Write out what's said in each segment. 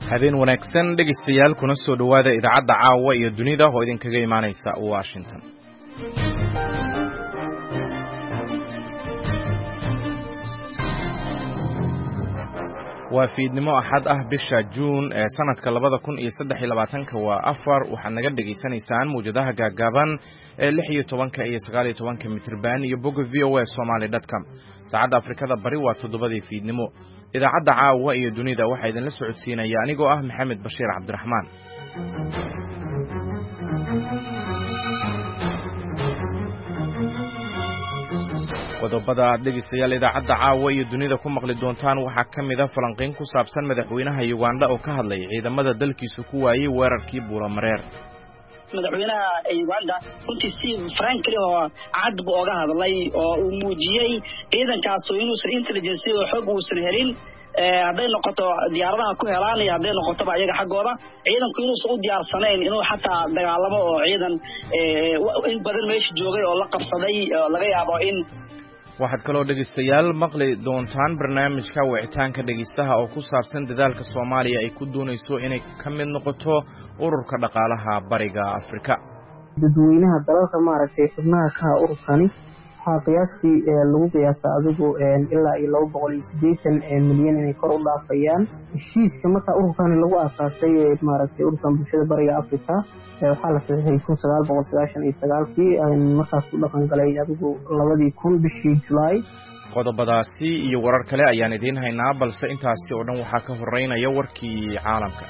habeen wanaagsan dhegeystayaal kuna soo dhawaada idaacadda caawa iyo dunida oo idinkaga imaanaysa Washington. waa fiidnimo axad ah bisha Juun ee sanadka 2023 waa 4 waxaad naga dhageysanaysaan muujadaha gaagaaban ee 16 iyo 19 mitirban iyo bogga voasomali.com. saacadda Afrikada bari waa 7 fiidnimo. idaacadda caawa iyo dunida waxa idin la socodsiinaya anigoo ah Maxamed Bashiir Cabdiraxmaan. qodobada dhegeystayaal idaacadda caawa iyo dunida ku maqli doontaan waxaa kamid ah falanqeyn ku saabsan madaxweynaha Uganda oo ka hadlay ciidamada dalkiisa ku waayay weerarkii Buulamareer. madaxweynaha Uganda runtii si frankly oo cad buu uga hadlay oo uu muujiyay ciidankaas oo inuusan intelligence oo xog uusan helin hadday noqoto diyaaradaha ku helaan iyo hadday noqoto ayaga xaggooda ciidanku inuusan u diyaarsanayn inuu xataa dagaalamo oo ciidan in badan meesha joogay oo la qabsaday laga yaabo in waxaad kaloo dhegeystayaal maqli doontaan barnaamijka wicitaanka dhegeystaha oo ku saabsan dadaalka Soomaaliya ay ku doonayso inay ka mid noqoto ururka dhaqaalaha bariga Afrika. dadweynaha dalalka maaragtay xubnaha ka ururkani waxaa qiyaastii lagu qiyaasaa adigu ilaa 280 milyan inay kor u dhaafayaan. heshiiska marka ururkani lagu aasaasay maaragtay ururkan bulshada bariga Afrika waxaa la saxeeyay 1999 markaas u dhaqan galay adigu 2000 bishii July. qodobadaasi iyo warar kale ayaan idiin haynaa balse intaasi oo dhan waxaa ka horeynaya warkii caalamka.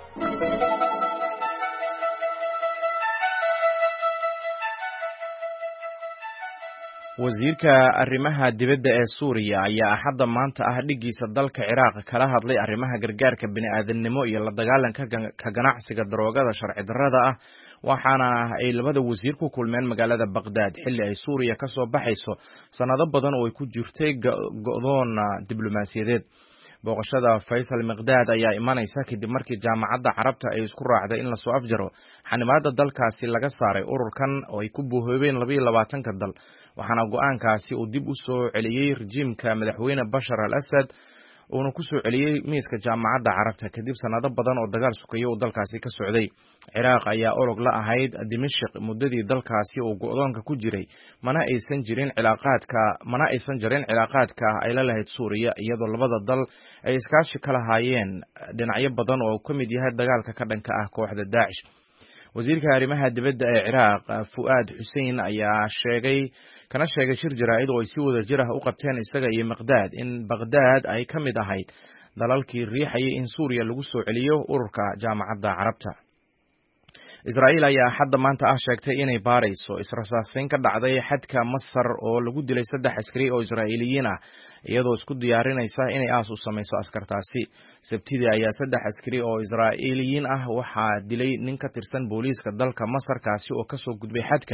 wasiirka arrimaha dibadda ee Suuriya ayaa axadda maanta ah dhigiisa dalka Ciraaq kala hadlay arrimaha gargaarka bini'aadanimo iyo la dagaalanka ka ganacsiga daroogada sharci darrada ah waxaana ay labada wasiir ku kulmeen magaalada Baghdad xilli ay Suuriya ka soo baxayso sanado badan oo ay ku jirtay go'doon diblomaasiyadeed. booqashada Faisal Miqdaad ayaa imanaysa kadib markii jaamacadda Carabta ay isku raacday in la soo afjaro xanimaadda dalkaasi laga saaray ururkan oo ay ku buuhoobeen 22 dal waxaana go'aankaasi uu dib u soo celiyay rejiimka madaxweyne Bashar al-Assad oo ku soo celiyay miiska jaamacadda Carabta kadib sanado badan oo dagaal sukayo oo dalkaasi ka socday. Ciraaq ayaa orog la ahayd Dimashq muddadii dalkaasi oo go'doonka ku jiray mana aysan jirin cilaaqaadka ay la lahayd Suuriya iyadoo labada dal ay iskaashi kala hayeen dhinacyo badan oo ka mid yahay dagaalka ka dhanka ah kooxda Daesh. wasiirka arrimaha dibadda ee Ciraaq Fuad Hussein ayaa sheegay shir jaraa'id oo ay si wada jir ah u qabteen isaga iyo Miqdaad in Baghdad ay ka mid ahayd dalalkii riixayay in Suuriya lagu soo celiyo ururka jaamacadda Carabta. Israa'iil ayaa hadda maanta sheegtay inay baarayso israsaasin ka dhacday xadka Masar oo lagu dilay 3 askari oo Israa'iiliyiin ah iyadoo isku diyaarinaysa inay aas u samayso askartaasi. Sabtidii ayaa 3 askari oo Israa'iiliyiin ah waxaa dilay nin ka tirsan booliiska dalka Masar kaasi oo ka soo gudbay xadka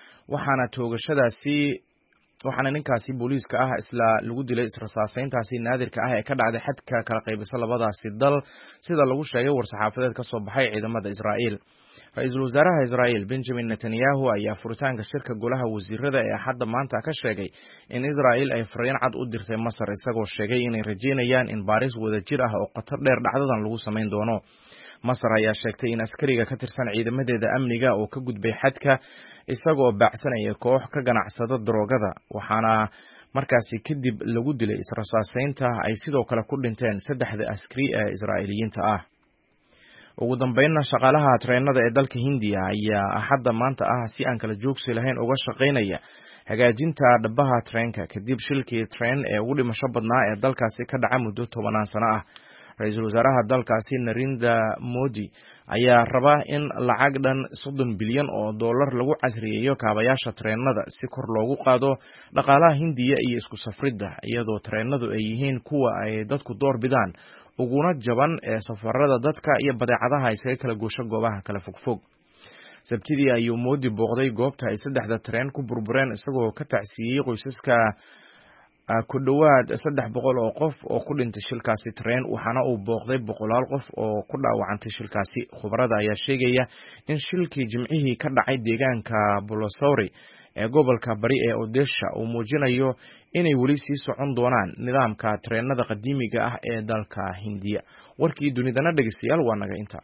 waxaana ninkaasi booliiska ah isla lagu dilay israsaasintaasi naadirka ah ee ka dhacday xadka kala qaybisa labadaasi dal sida lagu sheegay war-saxaafadeed ka soo baxay ciidamada Israa'iil. Ra'iisul Wasaaraha Israa'iil Benjamin Netanyahu ayaa furitaanka shirka golaha wasiirada ee hadda maanta ka sheegay in Israa'iil ay fariin cad u dirtay Masar isagoo sheegay inay rajeynayaan in baaris wadajir ah oo qatar dheer dhacdadan lagu sameyn doono. Masar ayaa sheegtay in askariga ka tirsan ciidamadeeda amniga oo ka gudbay xadka isagoo baacsanaya koox ka ganacsada daroogada waxaana markaasi kadib lagu dilay israsaasinta ay sidoo kale ku dhinteen 3 askari ee Israa'iiliyiinta ah. ugu dambeynna shaqaalaha treenada ee dalka Hindiya ayaa hadda maanta si aan kala joogsi lahayn uga shaqeynaya hagaajinta dhabaha treenka kadib shilkii treen ee ugu dhimasho badnaa ee dalkaasi ka dhacay muddo 10 sano ah. Ra'iisul Wasaaraha dalkaasi Narendra Modi ayaa raba in lacag dhan 30 bilyan oo dollar lagu casriyeeyo kaabayaasha treenada si kor loogu qaado dhaqaalaha Hindiya iyo isku safridda iyadoo treenadu ay yihiin kuwa ay dadku door bidaan uguna jaban ee safarada dadka iyo badeecadaha isaga kala goosho goobaha kala fogfog. Sabtidii ayuu Modi booqday goobta ay 3 treen ku burbureen isagoo ka tacsiyay qoysaska ku dhawaad 300 oo qof oo ku dhintay shilkaasi treen waxaana uu booqday 100 qof oo ku dhaawacantay shilkaasi. Khubarada ayaa sheegaya in shilkii Jimcihii ka dhacay deegaanka Bolosori ee gobolka bari ee Odisha uu muujinayo inay weli sii socon doonaan nidaamka tareenada qadiimiga ah ee dalka Hindiya. Warkii dunidana dhageystayaal waa naga inta.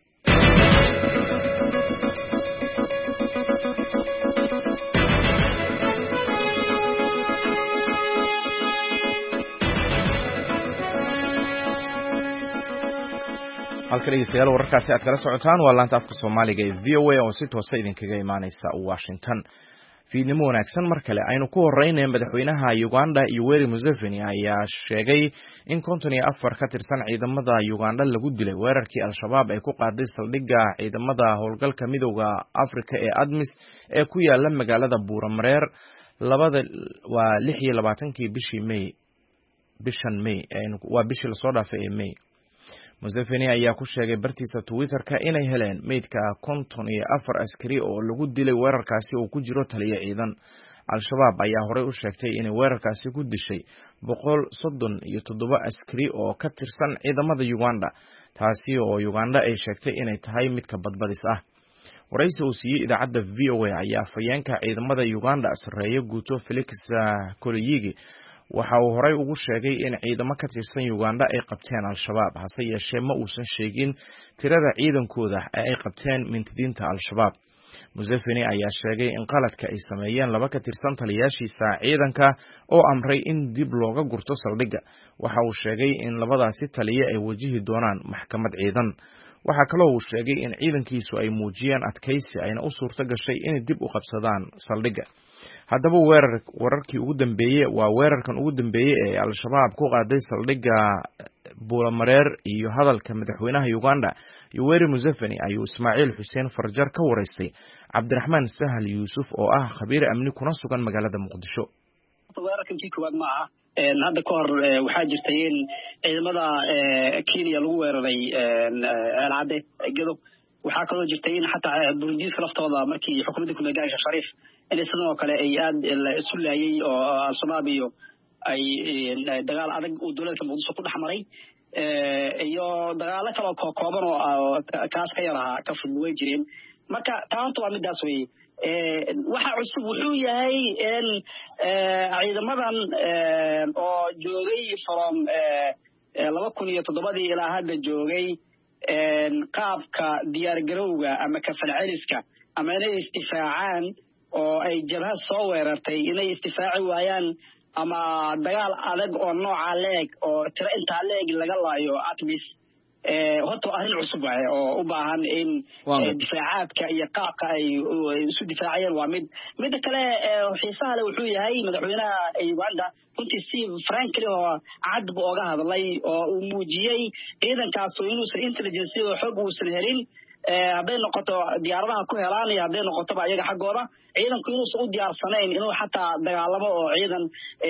halkan dhegeystayaal wararkaasi aad kala socotaan waa laanta afka Soomaaliga ee VOA oo si toos ah idinkaga imaanaysa Washington. fiidnimo wanaagsan mar kale aynu ku horeynay madaxweynaha Uganda Yoweri Museveni ayaa sheegay in 54 ka tirsan ciidamada Uganda lagu dilay weerarkii Al-Shabaab ay ku qaaday saldhigga ciidamada howlgalka midowga Afrika ee ADMIS ee ku yaala magaalada Buuramareer 26 bishan May waa bishii la soo dhaafay ee May. Museveni ayaa ku sheegay bartiisa Twitter-ka inay heleen meydka 54 askari oo lagu dilay weerarkaasi oo ku jiro taliye ciidan. Al-Shabaab ayaa horey u sheegtay inay weerarkaasi ku dishay 137 askari oo ka tirsan ciidamada Uganda, taasi oo Uganda ay sheegtay inay tahay mid ka badbadis ah. waraysi uu siiyay idaacadda VOA ayaa fayeenka ciidamada Uganda sareeyo guuto Felix Koliyigi waxa uu horey ugu sheegay in ciidamo ka tirsan Uganda ay qabteen Al-Shabaab, hase yeeshee ma uusan sheegin tirada ciidankooda ay qabteen mintidiinta Al-Shabaab. Museveni ayaa sheegay in qaladka ay sameeyeen laba ka tirsan taliyaashiisa ciidanka oo amray in dib looga gurto saldhigga. Waxa uu sheegay in labadaasi taliye ay wajihi doonaan maxkamad ciidan. Waxa kale oo uu sheegay in ciidankiisu ay muujiyeen adkaysi ayna u suurto gashay inay dib u qabsadaan saldhigga. haddaba weerarkii ugu dambeeyay waa weerarkan ugu dambeeyay ee Al-Shabaab ku qaaday saldhigga Buuramareer iyo hadalka madaxweynaha Uganda Yoweri Museveni ayuu Ismaaciil Xuseen Farjar ka wareystay Cabdiraxmaan Sahal Yuusuf oo ah khabiir amni kuna sugan magaalada Muqdisho. weerarkankii koowaad ma aha hadda ka hor waxaa jirtay in ciidamada Kenya lagu weeraray Al-Ade Gedo. waxaa kaloo jirtay in xataa Burundiiska laftooda markii xukuumadda ku meegaasha Shariif in sidoo kale ay aad isu laayay oo Al-Shabaab iyo ay dagaal adag oo dowladda Muqdisho ku dhaxmaray iyo dagaalo kale oo kooban oo kaas ka yaraha ka fududway jireen. marka taantu waa midaas weeye. waxa cusub wuxuu yahay in ciidamadan oo joogay from 2007 ilaa hadda joogay qaabka diyaar garowga ama ka falceliska ama inay istifaacaan oo ay jabhad soo weerartay inay istifaaci waayaan ama dagaal adag oo nooca leeg oo tira inta leeg laga laayo ADMIS horta arrin cusub ah oo u baahan in difaacaadka iyo qaabka ay isu difaacayaan waa mid kale xiisaha leh wuxuu yahay madaxweynaha Uganda runtii si frankly oo cad buu uga hadlay oo uu muujiyay ciidankaas oo inuu intelligence oo xog uusan helin hadday noqoto diyaaradaha ku helaan iyo hadday noqoto ayaga xaggooda ciidanku inuu u diyaarsanayn inuu xataa dagaalamo oo ciidan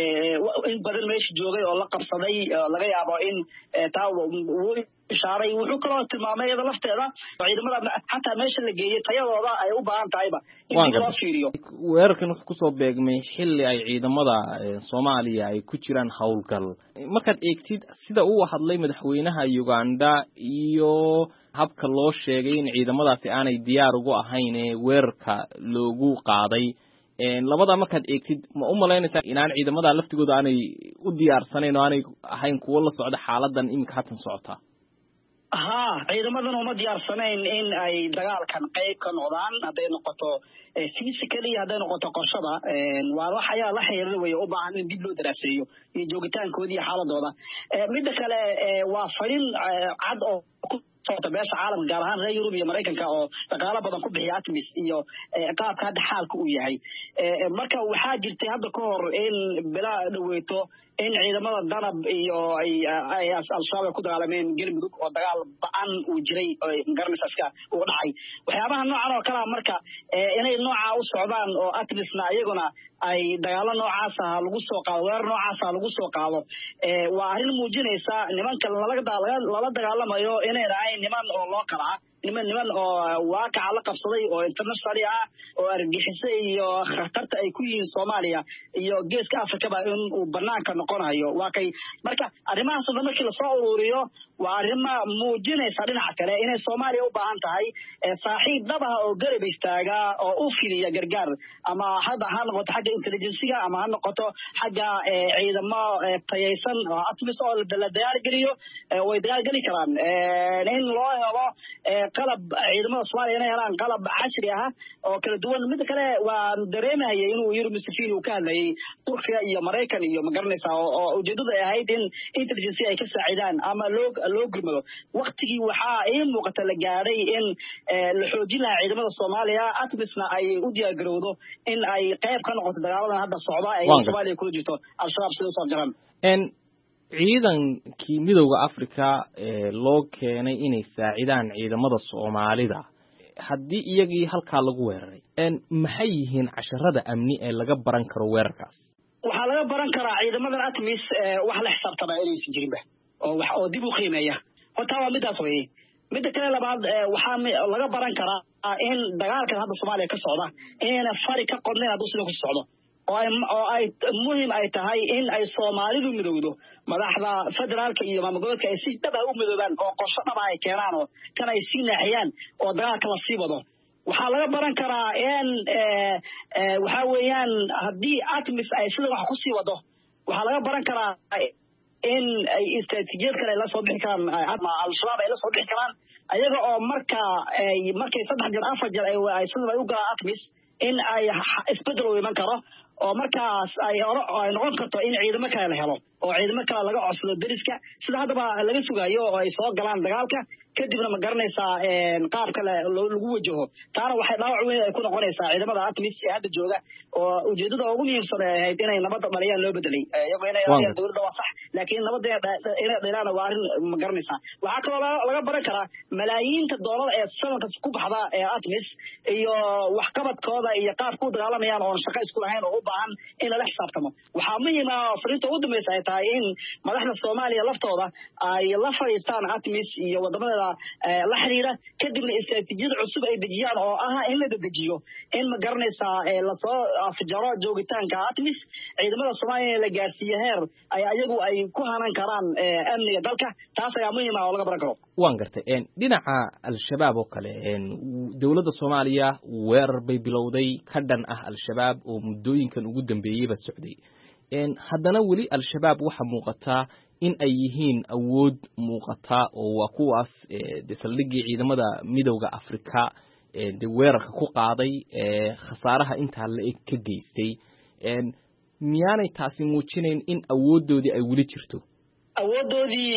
in badan meesha joogay oo la qabsaday laga yaabo in taa uu ishaaray. wuxuu kaloo tilmaamay iyada lafteeda ciidamada xataa meesha la geeyay tayadooda ay u baahan tahayba in loo fiiriyo. weerarkan wuxuu ku soo beegmay xilli ay ciidamada Soomaaliya ay ku jiraan howlgal. markaad eegtid sida uu hadlay madaxweynaha Uganda iyo habka loo sheegay in ciidamadaasi aanay diyaar ugu ahayn weerarka loogu qaaday labada markaad eegtid ma u malaynaysaa inaan ciidamada laftigooda aanay u diyaarsanayn oo aanay ahayn kuwo la socda xaaladan imika hatan socota? ciidamadan uma diyaarsanayn in ay dagaalkan qayb ka noqdaan hadday noqoto physically hadday noqoto qorshada waa wax ayaa la xiriira way u baahan in dib loo daraaseeyo iyo joogitaankoodii iyo xaaladooda. midda kale waa fariin cad oo sababta beesha caalamka gaar ahaan reer Yurub iyo Mareykanka oo dhaqaale badan ku bixiya ADMIS iyo qaabka hadda xaalku uu yahay. marka waxaa jirtay hadda ka hor in bila dhaweeto in ciidamada danab iyo ay Al-Shabaab ku dagaalameen Galmudug oo dagaal ba'an uu jiray garnisaska uu dhacay. waxyaabaha noocan oo kala marka inay nooca u socdaan oo ADMISna iyaguna ay dagaalo noocaas ah lagu soo qaado weerar noocaas ah lagu soo qaado waa arrin muujinaysa nimanka lala dagaalamayo inay raaceen niman oo loo kala niman oo waaqac la qabsaday oo international ah oo argixisay iyo khatarta ay ku yihiin Soomaaliya iyo geeska Afrika ba in uu banaanka noqonayo waa kay marka arrimahaas oo markii la soo ururiyo waa arrima muujinaysa dhinaca kale inay Soomaaliya u baahan tahay saaxiib dhab ah oo garab istaaga oo u fidiya gargaar ama hadda ha noqoto xagga intelligence-ga ama ha noqoto xagga ciidamo tayaysan oo ATMIS oo la diyaargeliyo way diyaargeli karaan in loo helo qalab ciidamada Soomaaliya inay helaan qalab casri ah oo kala duwan mid kale waa dareemaya inuu yiri Musafiri uu ka hadlayay Turkiga iyo Mareykan iyo magaranaysa oo ujeedadu ay ahayd in intelligence ay ka saacidaan ama loo gurmado waqtigii waxa ay muuqata la gaaray in la xoojin lahaa ciidamada Soomaaliya ATMISna ay u diyaar garowdo in ay qayb ka noqoto dagaaladan hadda socda ee Soomaaliya ku jirto al-shabaab sidoo soo jaran ciidankii midowga Afrika loo keenay inay saacidaan ciidamada Soomaalida haddii iyagii halkaa lagu weeraray maxay yihiin casharada amni ee laga baran karo weerarkaas waxaa laga baran karaa ciidamada ATMIS wax la xisaabtama inaysan jirinba oo dib u qiimeeya horta waa midaas weeye midda kale labaad waxaa laga baran karaa in dagaalkan hadda Soomaaliya ka socda inayna fari ka qodnayn hadduu sidoo ku socdo oo ay muhiim ay tahay in ay Soomaalidu midowdo madaxda federaalka iyo maamulka ay si dhab ah u midoobaan oo qorshe dhab ah ay keenaan oo kan ay si naaxiyaan oo dagaalka la sii wado waxaa laga baran karaa in waxa weeyaan haddii ATMIS ay sida wax ku sii wado waxaa laga baran karaa in ay istaraatiijiyad kale la soo bixi karaan ama al-shabaab ay la soo bixi karaan ayaga oo markay 3 jeer 4 jeer ay sida u galaan ATMIS in ay isbedel u iman karo oo markaas ay noqon karto in ciidamo kale la helo oo ciidamo kale laga codsado dariska sida hadaba laga sugayo oo ay soo galaan dagaalka kadibna ma garanaysaa qaab kale lagu wajaho taana waxay dhaawac weyn ay ku noqonaysaa ciidamada ATMIS ee hadda jooga oo ujeedada ugu muhiimsan ay ahayd inay nabad dhaliyaan loo bedelay iyagoo inay dawladda waa sax laakiin nabadda inay dhalaan waa arrin ma garanaysaa waxaa kaloo laga baran karaa malaayiinta doolar ee sanadka ku baxda ee ATMIS iyo waxqabadkooda iyo qaabka u dagaalamayaan oo shaqo isku lahayn oo u baahan in la xisaabtamo waxaa muhiim ah fariinta ugu dambaysa ay tahay in madaxda Soomaaliya laftooda ay la fariistaan ATMIS iyo wadamada la xiriira kadibna istaraatiijiyad cusub ay dejiyaan oo ah in la dedejiyo in ma garanaysaa la soo afjaro joogitaanka ATMIS ciidamada Soomaaliya la gaarsiiyo heer ay ayagu ay ku hanan karaan amniga dalka taas ayaa muhiim ah oo laga baran karo waan gartay dhinaca al-shabaab oo kale dawladda Soomaaliya weerar bay bilowday ka dhan ah al-shabaab oo muddooyinkan ugu dambeeyayba socday haddana weli al-shabaab waxa muuqata in ay yihiin awood muuqata oo waa kuwaas saldhiggii ciidamada midowga Afrika weerarka ku qaaday khasaaraha intaa la eg ka geystay miyaanay taasi muujinayn in awooddoodii ay weli jirto awoodoodii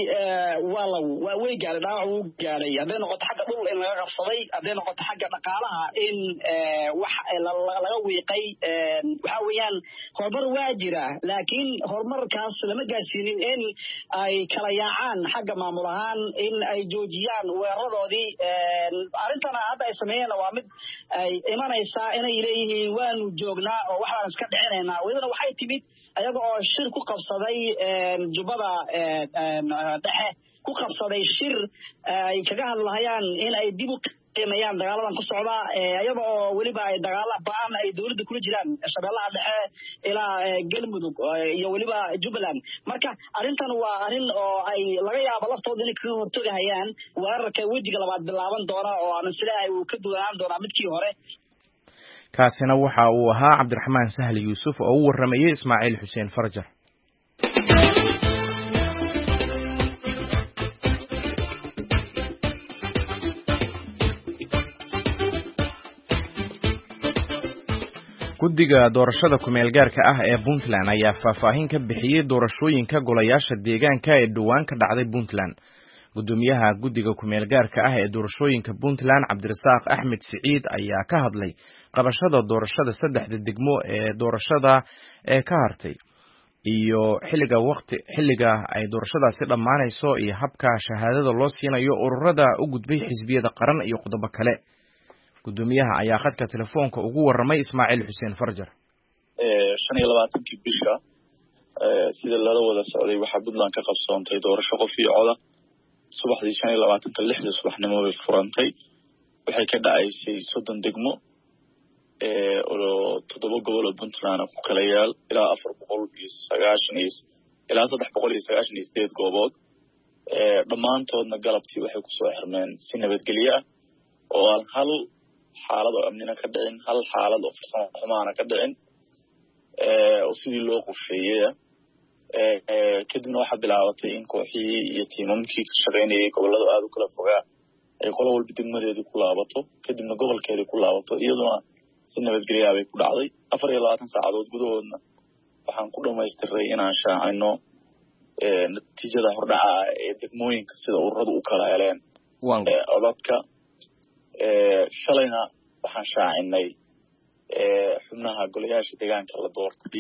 waa way gaaray dhaawac uu gaaray hadday noqoto xagga dhul in laga qabsaday hadday noqoto xagga dhaqaalaha in wax laga wiiqay waxa weeyaan horumar waa jira laakiin horumarkaas lama gaarsiinin in ay kala yaacaan xagga maamul ahaan in ay joojiyaan weeraradoodii arrintana hadda ay sameeyeen waa mid ay imanaysaa inay leeyihiin waanu joognaa oo waxaan iska dhicinaynaa wadana waxay timid ayaga oo shir ku qabsaday jubada dhexe ku qabsaday shir ay kaga hadlayaan in ay dib u qiimeeyaan dagaaladan ku socda ayaga oo weliba ay dagaala ba'an ay dawladda kula jiraan shabeellaha dhexe ilaa galmudug iyo weliba jubbaland marka arrintan waa arrin oo ay laga yaabo laftooda inay kaga hortagahayaan weerarka wejiga labaad bilaaban doona oo aan isleeyahay uu ka duwanaan doonaa midkii hore kaasina waxa uu ahaa Cabdiraxmaan Sahal Yuusuf oo u waramayay Ismaaciil Xuseen Farjar guddiga doorashada kumeel gaarka ah ee Puntland ayaa faahfaahin ka bixiyay doorashooyinka golayaasha deegaanka ee dhawaan ka dhacday Puntland gudoomiyaha guddiga kumeel gaarka ah ee doorashooyinka Puntland Cabdirasaaq Axmed Siciid ayaa ka hadlay qabashada doorashada 3 degmo ee doorashada ee ka hartay iyo xilliga ay doorashadaasi dhamaanayso iyo habka shahaadada loo siinayo ururada u gudbay xisbiyada qaran iyo qodobo kale gudoomiyaha ayaa khadka telefoonka ugu waramay Ismaaciil Xuseen Farjar 25 bisha sida lala wada socday waxa Puntland ka qabsoontay doorasho qof iyo cod subaxdii 25 subaxnimo way furantay waxay ka dhacaysay 30 degmo oo 7 gobol oo Puntland ku kala yaal ilaa 490 ilaa 398 goobood dhammaantoodna galabtii waxay kusoo xirmeen si nabadgelyo ah oo aan hal xaalad oo amnina ka dhicin, hal xaalad oo farsamo xumaana ka dhicin, oo sidii loo qorsheeyey. kadibna waxaa bilaabatay in kooxihii iyo tiimamkii ka shaqaynayay gobollada aada u kala fogaa ay qolo walba degmadeedii ku laabato, kadibna gobolkeedii ku laabato, iyaduna si nabadgelyaa bay ku dhacday. 24 saacadood gudahoodna waxaan ku dhamaystiray inaan shaacino natiijada hordhaca ee degmooyinka sida ururadu u kala heleen codadka. shalayna waxaan shaacinay xubnaha golayaasha deegaanka la doortay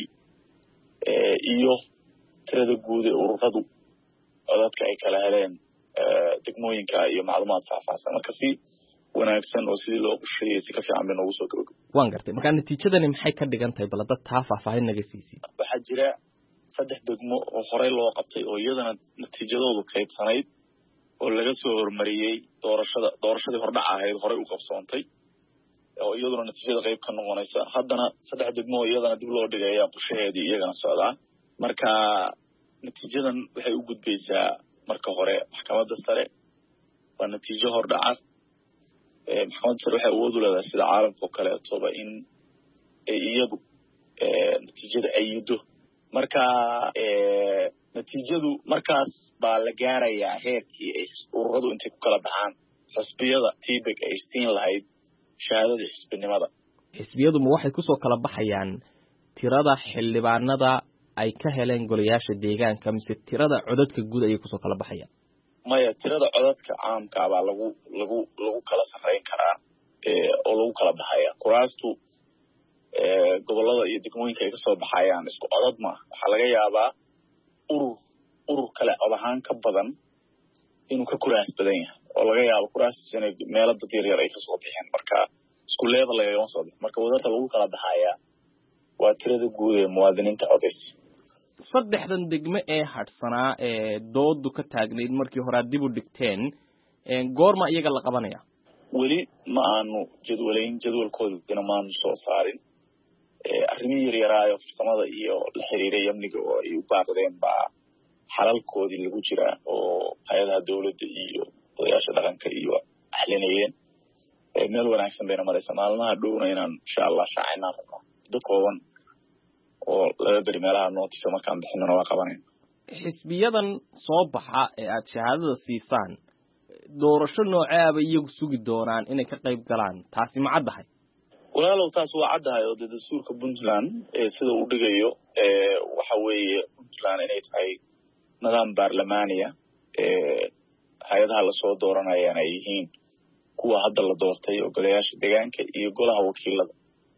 iyo tirada guud ee ururadu codadka ay kala heleen degmooyinka iyo macluumaad faahfaahsan. marka si wanaagsan oo sidii loo qorsheeyey si ka fiican bay noogu soo gabagabay. waan gartay. marka natiijadani maxay ka dhigan tahay? bal dad taa faahfaahin naga siisay. waxaa jira 3 degmo oo horey loo qabtay oo iyadana natiijadoodu kaydsanayd oo laga soo hormariyey doorashadii hordhaca ahayd horey u qabsoontay oo iyaduna natiijada qayb ka noqonaysa. haddana 3 degmo oo iyadana dib loo dhigaya qorshaheedii iyagana socdaa. marka natiijadan waxay u gudbaysaa marka hore maxkamadda sare. waa natiijo hordhaca. maxkamadda sare waxay awood u leedahay sida caalamka oo kaleetoba in iyadu natiijada ayido. marka natiijadu markaas baa la gaarayaa heerkii ay ururadu intay ku kala baxaan xisbiyada tibeg ay siin lahayd shahaadadii xisbinimada. xisbiyadu ma waxay kusoo kala baxayaan tirada xildhibaanada ay ka heleen golayaasha deegaanka mise tirada codadka guud ayay kusoo kala baxayaan? maya, tirada codadka caamka baa lagu kala sarreyn karaa oo lagu kala baxaya. kuraastu gobollada iyo degmooyinka ay kasoo baxayaan isku codad maaha. waxaa laga yaabaa urur kale cod ahaan ka badan inuu ka kuraas badan yahay oo laga yaabo kuraastiis inay meelo dad yaryar ay kasoo bixeen. marka isku level lagama soo bixin. marka wadarta lagu kala baxayaa waa tirada guud ee muwaadiniinta codaysa. 3 degmo ee hadhsanaa ee doodu ka taagnayd markii hore dib u dhigteen, goorma iyaga la qabanaya? weli ma aanu jadwalkoodina maanu soo saarin. arrimihii yaryaraayo farsamada iyo la xiriiray amniga oo ay u baaqdeen baa xalalkoodii lagu jiraa oo hay-adaha dowladda iyo odayaasha dhaqanka iyo axlinayeen. meel wanaagsan bayna maraysa. maalmaha dhowna inaan insha allah shaacinaan rabno muddo kooban oo laga beri meelaha nootisa markaan bixinana waa qabanayna. xisbiyadan soo baxa ee aad shahaadada siisaan doorasho nooceaba iyagu sugi doonaan inay ka qayb galaan, taasi ma caddahay? walaalow taas waa caddahay oo dee dastuurka puntland sida uu dhigayo waxa weeye puntland inay tahay nidaam baarlamaaniya. hay-adaha lasoo dooranayaan ay yihiin kuwa hadda la doortay oo golayaasha deegaanka iyo golaha wakiilada.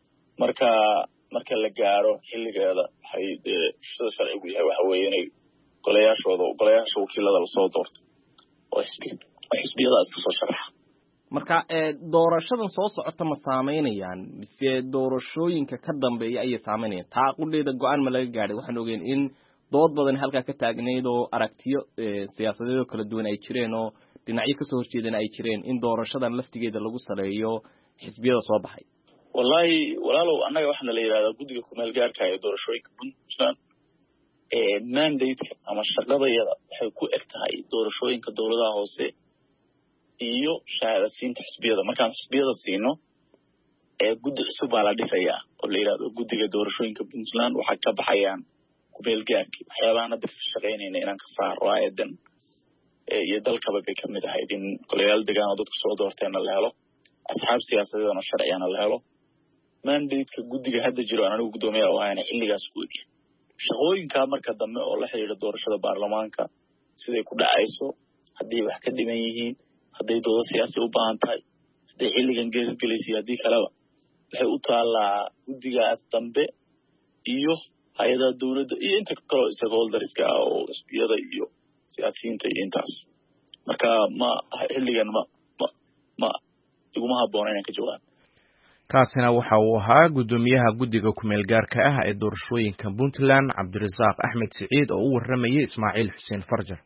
marka la gaaro xilligeeda waxay dee sida sharcigu yahay waxa weeye inay golayaasha wakiilada lasoo doorto oo xisbiyadaas kasoo sharaxa. marka doorashadan soo socota ma saameynayaan mise doorashooyinka ka dambeeya ayay saameynayaan? taa qudheeda go-aan ma laga gaadhay? waxaan ogeyn in dood badan halkaa ka taagnayd oo aragtiyo siyaasadeed oo kala duwan ay jireen oo dhinacyo kasoo horjeedan ay jireen in doorashadan laftigeeda lagu saleeyo xisbiyada soo baxay. wallahi walaalow annaga waxaana la yidhahdaa guddiga kumeel gaarka ee doorashooyinka puntland mandate-ka ama shaqadayada waxay ku eg tahay doorashooyinka dowladaha hoose iyo shahaadasiinta xisbiyada. markaan xisbiyada siino guddi cusub baa la dhisayaa oo la yidhahdo guddiga doorashooyinka puntland. waxay ka baxayaan kumeel gaarkii waxyaabahan hadda ka shaqaynayna inaan ka saaro aayadan iyo dalkaba bay kamid ahayd in golayaal degaan oo dadku soo doorteena la helo, asxaab siyaasadeedana sharcigana la helo. mandate-ka guddiga hadda jiro aan anigu guddoomiyaha u ahayna xilligaas ku egya. shaqooyinkaa marka dambe oo la xidhiidha doorashada baarlamaanka siday ku dhacayso, hadday wax ka dhiman yihiin, hadday doodo siyaasi u baahan tahay, hadday xilligan geergelaysa haddii kaleba waxay u taallaa guddigaas dambe iyo hay-adaha dowladda iyo inta kaloo stakeholderska ah oo xisbiyada iyo siyaasiyiinta iyo intaas. marka xilligan ma iguma habboona inaan ka jawaabo. kaasina waxa uu ahaa guddoomiyaha guddiga kumeel gaarka ah ee doorashooyinka puntland cabdirasaaq axmed siciid oo u waramayay ismaaciil xuseen farjar.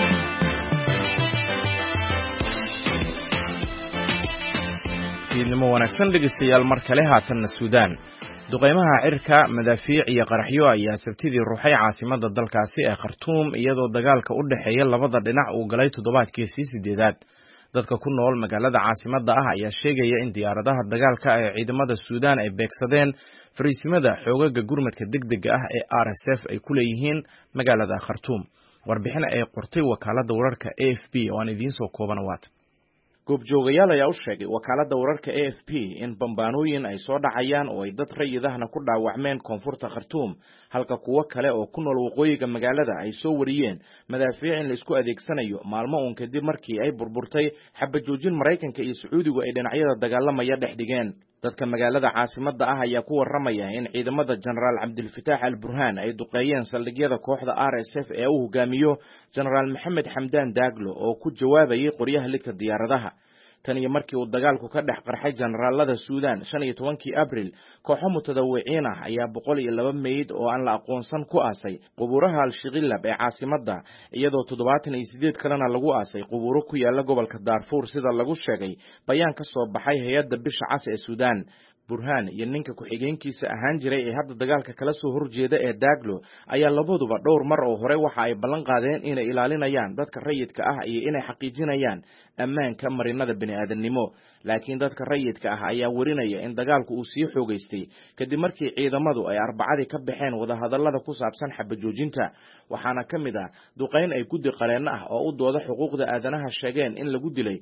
fiidnimo wanaagsan dhegeystayaal mar kale haatanna Suudaan. Duqeymaha cirka, madaafiic iyo qaraxyo ayaa sabtidii ruuxay caasimadda dalkaasi ee Khartoum iyadoo dagaalka u dhaxeeya labada dhinac uu galay toddobaadkiisii 8aad. Dadka ku nool magaalada caasimadda ah ayaa sheegaya in diyaaradaha dagaalka ee ciidamada Suudaan ay beegsadeen fariisimada xoogaga gurmadka degdega ah ee RSF ay ku leeyihiin magaalada Khartoum. Warbixin ay qortay wakaaladda wararka AFP oo aan idiin soo kooban waata. goobjoogayaal ayaa u sheegay wakaaladda wararka AFP in bambaanooyin ay soo dhacayaan oo ay dad rayidahna ku dhaawacmeen koonfurta Khartoum halka kuwa kale oo ku nool waqooyiga magaalada ay soo wariyeen madaafiic in la isku adeegsanayo maalmo uun kadib markii ay burburtay xabajoojin Mareykanka iyo Sacuudigu ay dhinacyada dagaalamaya dhex dhigeen. dadka magaalada caasimadda ah ayaa ku waramaya in ciidamada Generaal Abdulfataax al-Burhaan ay duqeeyeen saldhigyada kooxda RSF ee uu hogaamiyo Generaal Maxamed Xamdaan Daglo oo ku jawaabayay qoryaha lidka diyaaradaha. tan iyo markii uu dagaalku ka dhex qarxay generaalada Suudaan 15 Abriil kooxo mutadawiciin ah ayaa 102 meyd oo aan la aqoonsan ku aasay qubuuraha al-Shaqilab ee caasimadda iyadoo 78 kalena lagu aasay qubuuro ku yaala gobolka Darfur sida lagu sheegay bayaan ka soo baxay hay'adda bisha cas ee Suudaan. Burhaan iyo ninka ku xigeenkiisa ahaan jiray ee hadda dagaalka kala soo horjeeda ee Daglo ayaa labaduba dhowr mar oo hore waxa ay ballan qaadeen inay ilaalinayaan dadka rayidka ah iyo inay xaqiijinayaan ammaanka marinada bini'aadanimo. laakiin dadka rayidka ah ayaa warinaya in dagaalku uu sii xoogaystay kadib markii ciidamadu ay Arbacadii ka baxeen wadahadallada ku saabsan xabajoojinta. waxaana ka mid ah duqeyn ay guddi qareen ah oo u dooda xuquuqda aadanaha sheegeen in lagu dilay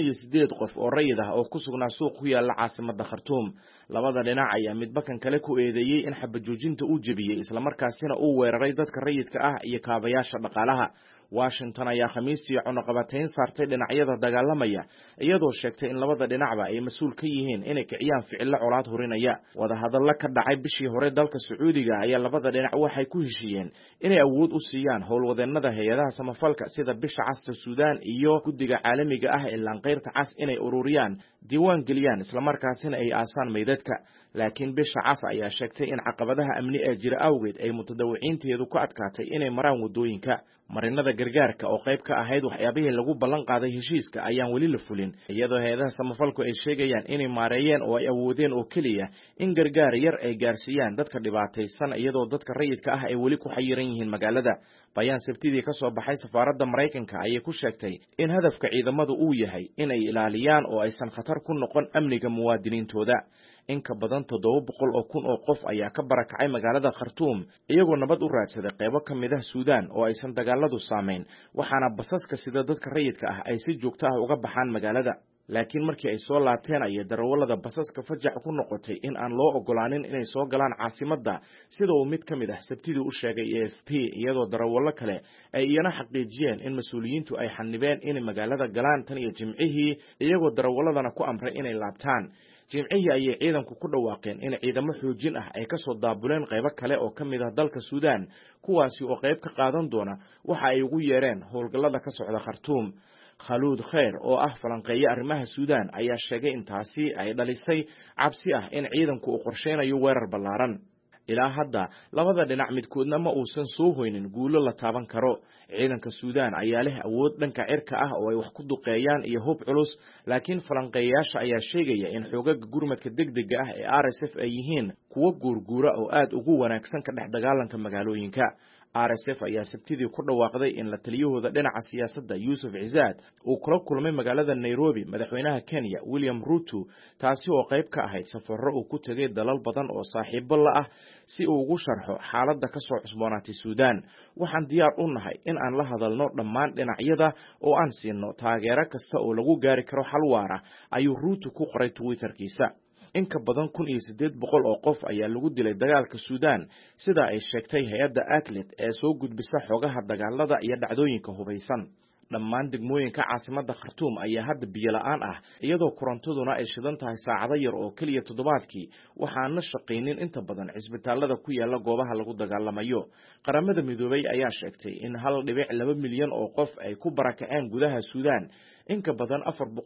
18 qof oo rayid ah oo ku sugnaa suuq ku yaala caasimadda Khartoum. labada dhinac ayaa midba kan kale ku eedeeyay in xabajoojinta uu jabiyay isla markaasina uu weeraray dadka rayidka ah iyo kaabayaasha dhaqaalaha. Washington ayaa Khamiistii cunaqabatayn saartay dhinacyada dagaalamaya iyadoo sheegtay in labada dhinacba ay mas'uul ka yihiin inay kiciyaan ficilo colaad horinaya. wadahadallo ka dhacay bishii hore dalka Sacuudiga ayaa labada dhinac waxay ku heshiiyeen inay awood u siiyaan howlwadeennada hay'adaha samafalka sida bisha casta Suudaan iyo guddiga caalamiga ah ee Lanqeyrta Cas inay ururiyaan diiwaan geliyaan isla markaasina ay aasaan meydadka. laakiin bisha cas ayaa sheegtay in caqabadaha amni ee jira awgeed ay mutadawiciinteedu ku adkaatay inay maraan wadooyinka. marinada gargaarka oo qayb ka ahayd waxyaabihii lagu ballan qaaday heshiiska ayaan weli la fulin iyadoo hay'adaha samafalku ay sheegayaan inay maareeyeen oo ay awoodeen oo kaliya in gargaar yar ay gaarsiiyaan dadka dhibaataysan iyadoo dadka rayidka ah ay weli ku xayiran yihiin magaalada. bayaan sabtidii ka soo baxay safaaradda Mareykanka ayay ku sheegtay in hadafka ciidamadu uu yahay inay ilaaliyaan oo aysan khatar ku noqon amniga muwaadiniintooda. in ka badan 700,000 oo qof ayaa ka barakacay magaalada Khartoum iyagoo nabad u raadsaday qaybo ka mid ah Suudaan oo aysan dagaaladu saameyn waxaana basaska sida dadka rayidka ah ay si joogto ah uga baxaan magaalada. laakiin markii ay soo laabteen ayay darawallada basaska fajac ku noqotay in aan loo ogolaanin inay soo galaan caasimadda sida uu mid ka mid ah sabtidii u sheegay AFP iyadoo darawallo kale ay iyana xaqiijiyeen in mas'uuliyiintu ay xanibeen in magaalada galaan tan iyo Jimcihii iyagoo darawalladana ku amray inay laabtaan. Jimcihii ayay ciidanku ku dhawaaqeen in ciidamo xoojin ah ay ka soo daabuleen qaybo kale oo ka mid ah dalka Suudaan kuwaasi oo qayb ka qaadan doona waxa ay ugu yeereen howlgallada ka socda Khartoum. Khalud Khair oo ah falanqeeye arrimaha Suudaan ayaa sheegay in taasi ay dhalisay cabsi ah in ciidanku uu qorsheynayo weerar ballaaran. ilaa hadda labada dhinac midkoodna ma uusan soo hoynin guulo la taaban karo. ciidanka Suudaan ayaa leh awood dhanka cirka ah oo ay wax ku duqeeyaan iyo hub culus laakiin falanqeeyaasha ayaa sheegaya in xoogaga gurmadka degdega ah ee RSF ay yihiin kuwa guurguura oo aad ugu wanaagsan ka dhex dagaalanka magaalooyinka. RSF ayaa sabtidii ku dhawaaqday in la taliyahooda dhinaca siyaasadda Yusuf Cizaad uu kula kulmay magaalada Nairobi madaxweynaha Kenya William Ruto taasi oo qayb ka ahayd safarro uu ku tagay dalal badan oo saaxiibo la ah si uu ugu sharxo xaaladda ka soo cusboonaatay Suudaan. waxaan diyaar u nahay in aan la hadalno dhammaan dhinacyada oo aan siino taageero kasta oo lagu gaari karo xal waara ayuu Ruto ku qoray Twitterkiisa. in ka badan 1800 oo qof ayaa lagu dilay dagaalka Suudaan sida ay sheegtay hay'adda ACLED ee soo gudbisa xogaha dagaalada iyo dhacdooyinka hubeysan. dhammaan degmooyinka caasimadda Khartoum ayaa hadda biyo la'aan ah iyadoo korontaduna ay shidan tahay saacado yar oo kaliya toddobaadkii waxaana shaqaynin inta badan cisbitaalada ku yaala goobaha lagu dagaalamayo. qaramada midoobay ayaa sheegtay in 1.2 milyan oo qof ay ku barakaceen gudaha Suudaan. in ka badan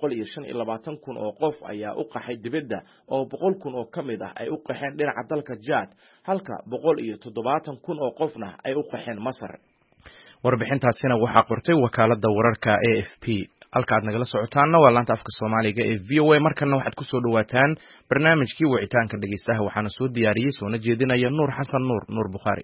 425,000 oo qof ayaa u qaxay dibadda oo 100,000 oo ka mid ah ay u qaxeen dhinaca dalka Chad halka 170,000 oo qofna ay u qaxeen Masar. warbixintaasina waxaa qortay wakaaladda wararka AFP. halka aad nagala socotaanna waa laanta afka Soomaaliga ee VOA. markana waxaad ku soo dhawaataan barnaamijkii wicitaanka dhageystaha waxaana soo diyaariyay soona jeedinaya Nuur Xasan Nuur Bukhari.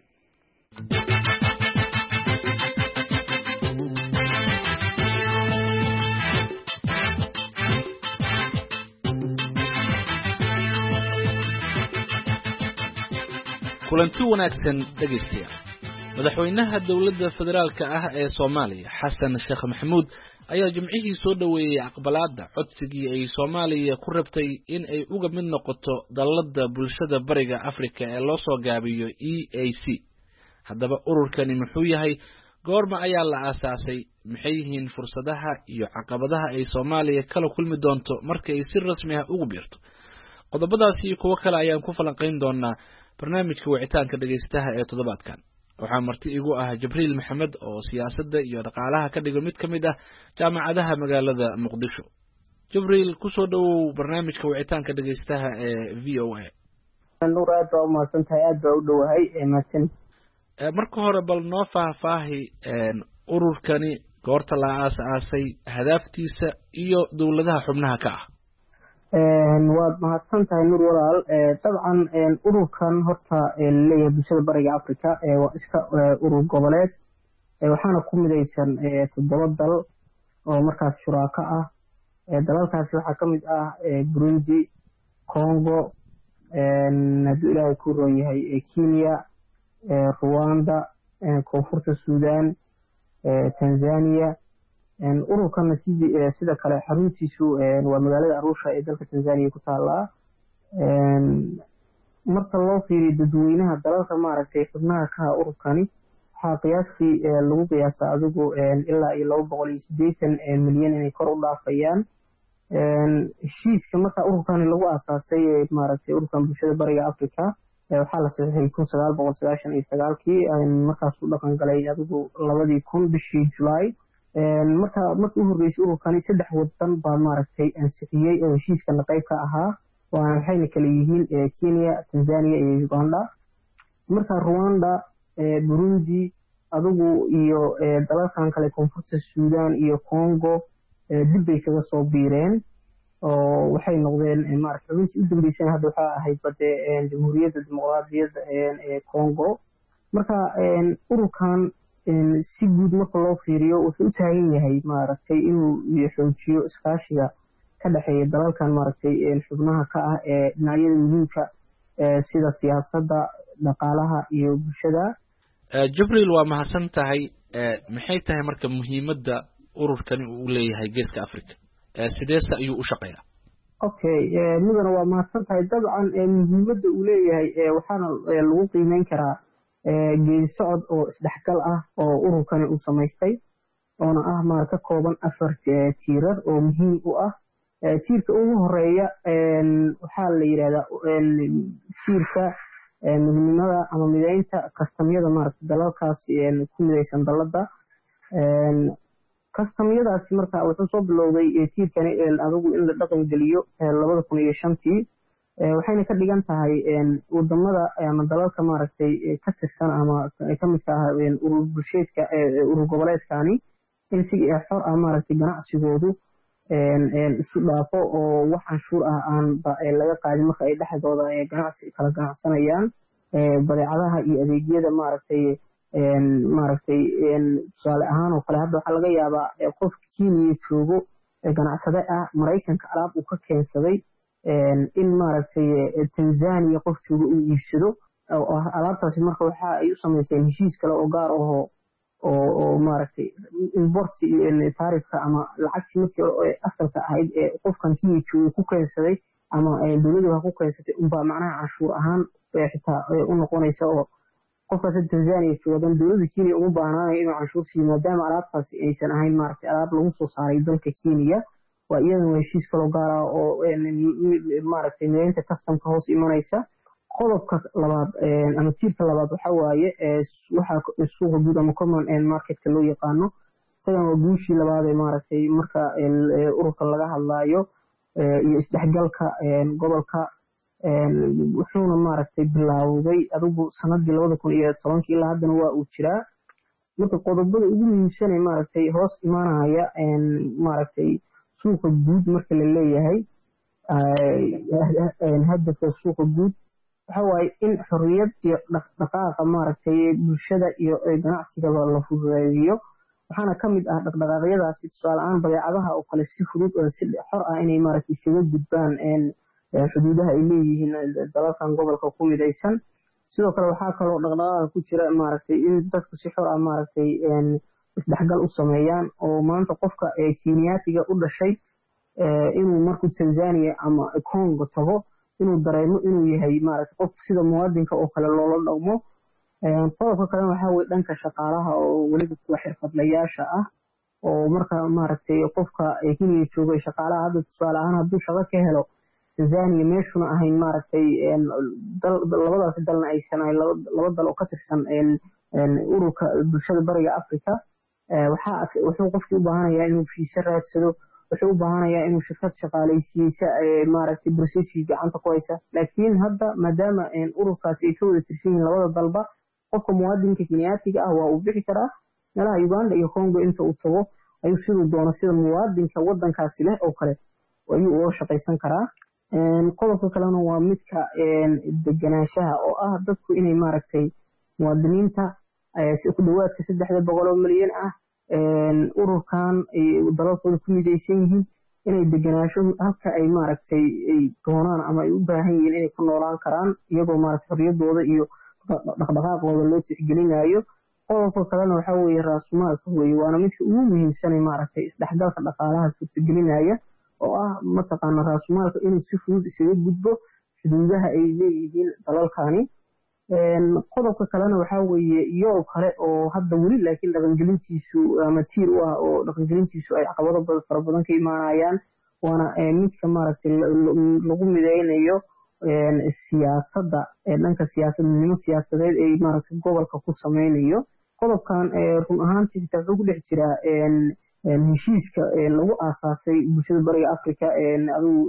kulanti wanaagsan dhageystayaal. madaxweynaha dawladda federaalka ah ee Soomaaliya Xasan Sheekh Maxamuud ayaa jimcihii soo dhaweeyay aqbalaadda codsigii ay Soomaaliya ku rabtay in ay uga mid noqoto dalladda bulshada bariga Afrika ee loo soo gaabiyo EAC. haddaba ururkani muxuu yahay, goorma ayaa la aasaasay, maxay yihiin fursadaha iyo caqabadaha ay Soomaaliya kala kulmi doonto marka ay si rasmi ah ugu biirto? qodobadaas iyo kuwo kale ayaan ku falanqayn doonaa barnaamijka wicitaanka dhageystaha ee toddobaadkan. waxaa marti igu ah Jibriil Maxamed oo siyaasadda iyo dhaqaalaha ka dhigo mid ka mid ah jaamacadaha magaalada Muqdisho. Jibriil, ku soo dhawow barnaamijka wicitaanka dhageystaha ee VOA. Nuur, aad baa u mahadsantahay, aad baa u dhowahay mahadsan. marka hore bal noo faahfaahi ururkani goorta la aasaasay, hadaaftiisa iyo dawladaha xubnaha ka ah. waad mahadsantahay Nuur walaal. dabcan ururkan horta leeyahay bulshada bariga Afrika waa iska urur goboleed waxaana ku midaysan 7 dal oo markaas shuraaka ah. dalalkaasi waxaa ka mid ah Burundi, Congo, hadduu ilaahay ku roon yahay Kenya, Rwanda, Koonfurta Suudaan, Tanzania. ururkan sida kale xaruntiisu waa magaalada Arusha ee dalka Tanzania ku taala. marka loo fiiriyo dadweynaha dalalka maaragtay xubnaha ka ururkani waxaa qiyaastii lagu qiyaasaa adigu ilaa 280 milyan inay kor u dhaafayaan. heshiiska marka ururkani lagu aasaasay maaragtay ururkan bulshada bariga Afrika waxaa la saxiixay 1999kii markaas uu dhaqan galay adigu 2000 bishii July. markii u horreysay ururkani 3 wadan baa maaragtay ansixiyay oo heshiiskan qayb ka ahaa, waxayna kala yihiin Kenya, Tanzania iyo Uganda. marka Rwanda, Burundi adigu iyo dalalkan kale Koonfurta Suudaan iyo Congo dib bay kaga soo biireen oo waxay noqdeen maaragtay xubintii u dambeysay hadda waxaa ahayd Jamhuuriyadda Dimuqraadiyadda ee Congo. marka ururkan si guud marka loo fiiriyo wuxuu u taagan yahay maaragtay inuu xoojiyo iskaashiga ka dhaxeeya dalalkan maaragtay xubnaha ka ah ee dhinacyada muhiimka sida siyaasadda, dhaqaalaha iyo bulshada. Jibriil, waa mahadsan tahay. maxay tahay marka muhiimadda ururkani uu leeyahay geeska Afrika? sideese ayuu u shaqeeyaa? Okay, mudana waa mahadsan tahay. dabcan muhiimadda uu leeyahay waxaana lagu qiimeyn karaa geedi socod oo isdhexgal ah oo ururkani uu samaystay oona ah ka kooban 4 tiirar oo muhiim u ah. tiirka ugu horeeya waxaa la yiraahdaa tiirka midnimada ama mideynta kastamyada maaragtay dalalkaas ku midaysan dalladda. kastamyadaasi marka wuxuu soo bilowday tiirkani adigu in la dhaqan geliyo 2005kii. waxayna ka dhigan tahay wadamada ama dalalka maaragtay ka tirsan ama ka midka ah urur bulsheedka urur goboleedkani in si xor ah maaragtay ganacsigoodu isu dhaafo oo wax canshuur ah aan laga qaadin marka ay dhexdooda ganacsi kala ganacsanayaan. badeecadaha iyo adeegyada maaragtay tusaale ahaan oo kale hadda waxaa laga yaabaa qof Kenya joogo ganacsade ah Mareykanka alaab uu ka keensaday in maaragtay Tanzania qof joogo uu iibsado alaabtaasi marka waxa ay u sameysteen heshiis kale oo gaar ah oo maaragtay import taarifka ama lacagtii markii asalka ahayd ee qofkan Kenya joogo ku keensaday ama dawladda ku keensatay unbaa macnaha canshuur ahaan xitaa u noqonaysa oo qofkaas Tanzania joogo dawladda Kenya ugu baahnaanay inuu canshuur siiyo maadaama alaabtaasi aysan ahayn maaragtay alaab lagu soo saaray dalka Kenya. waa iyadan heshiis kale gaar ah oo maaragtay mideynta customka hoos imanaysa. qodobka labaad ama tiirka labaad waxa waaye waxa suuqa guud ama common marketka loo yaqaano. isagan waa guushii labaad ee maaragtay marka ururka laga hadlayo iyo isdhexgalka gobolka. wuxuuna maaragtay bilowday adigu sanadii 2010 ilaa haddana waa uu jiraa. marka qodobada ugu muhiimsan ee maaragtay hoos imaanaya maaragtay suuqa guud marka la leeyahay hadafka suuqa guud waxa waaye in xorriyad iyo dhaqdhaqaaqa maaragtay bulshada iyo ganacsigaba la fududeeyo waxaana ka mid ah dhaqdhaqaaqyadaasi tusaale ahaan badeecadaha oo kale si fudud oo si xor ah inay maaragtay isaga gudbaan xuduudaha ay leeyihiin dalalkan gobolka ku midaysan sidoo kale waxaa kaloo dhaqdhaqaaqa ku jira maaragtay in dadku si xor ah maaragtay isdhexgal u sameeyaan oo maanta qofka kenyaatiga u dhashay inuu markuu Tanzania ama Congo tago inuu dareemo inuu yahay maaragtay qof sida muwaadinka oo kale loola dhaqmo qodobka kale waxa weeye dhanka shaqaalaha oo weliba kuwa xirfadlayaasha ah oo marka maaragtay qofka Kenya jooga shaqaalaha hadda tusaale ahaan hadduu shaqo ka helo Tanzania meeshuna ahayn maaragtay labadaas dalna aysan ahayn laba dal oo ka tirsan ururka bulshada bariga Afrika wuxuu qofkii u baahanayaa inuu fiisa raadsado wuxuu u baahanayaa inuu shirkad shaqaalaysiiyeysa maaragtay processkii gacanta ku haysa laakiin hadda maadaama ururkaasi ay ka wada tirsan yihiin labada dalba qofka muwaadinka kenyaatiga ah waa uu bixi karaa meelaha Uganda iyo Congo inta uu tago ayuu siduu doono sida muwaadinka waddankaasi leh oo kale ayuu uga shaqaysan karaa qodobka kalena waa midka deganaanshaha oo ah dadku inay maaragtay muwaadiniinta si ku dhawaadka 300 milyan ah ururkan dalalkooda ku midaysan yihiin inay deganaasho halka ay maaragtay ay doonaan ama ay u baahan yihiin inay ku noolaan karaan iyagoo maaragtay xorriyadooda iyo dhaqdhaqaaqooda loo tixgelinayo qodobka kalena waxa weeye raasumaalka weeye waana midka ugu muhiimsan maaragtay isdhexgalka dhaqaalaha suurtagelinaya oo ah mataqaana raasumaalka inuu si fudud isaga gudbo xuduudaha ay leeyihiin dalalkani qodobka kalena waxa weeye iyoo kale oo hadda weli laakiin dhaqangelintiisu ama tiir u ah oo dhaqangelintiisu ay caqabado fara badan ka imaanayaan waana midka maaragtay lagu mideynayo siyaasadda dhanka siyaasadnimo siyaasadeed ay maaragtay gobolka ku sameynayo qodobkan run ahaantii xitaa wuxuu ku dhex jiraa heshiiska lagu aasaasay bulshada bariga Afrika adigu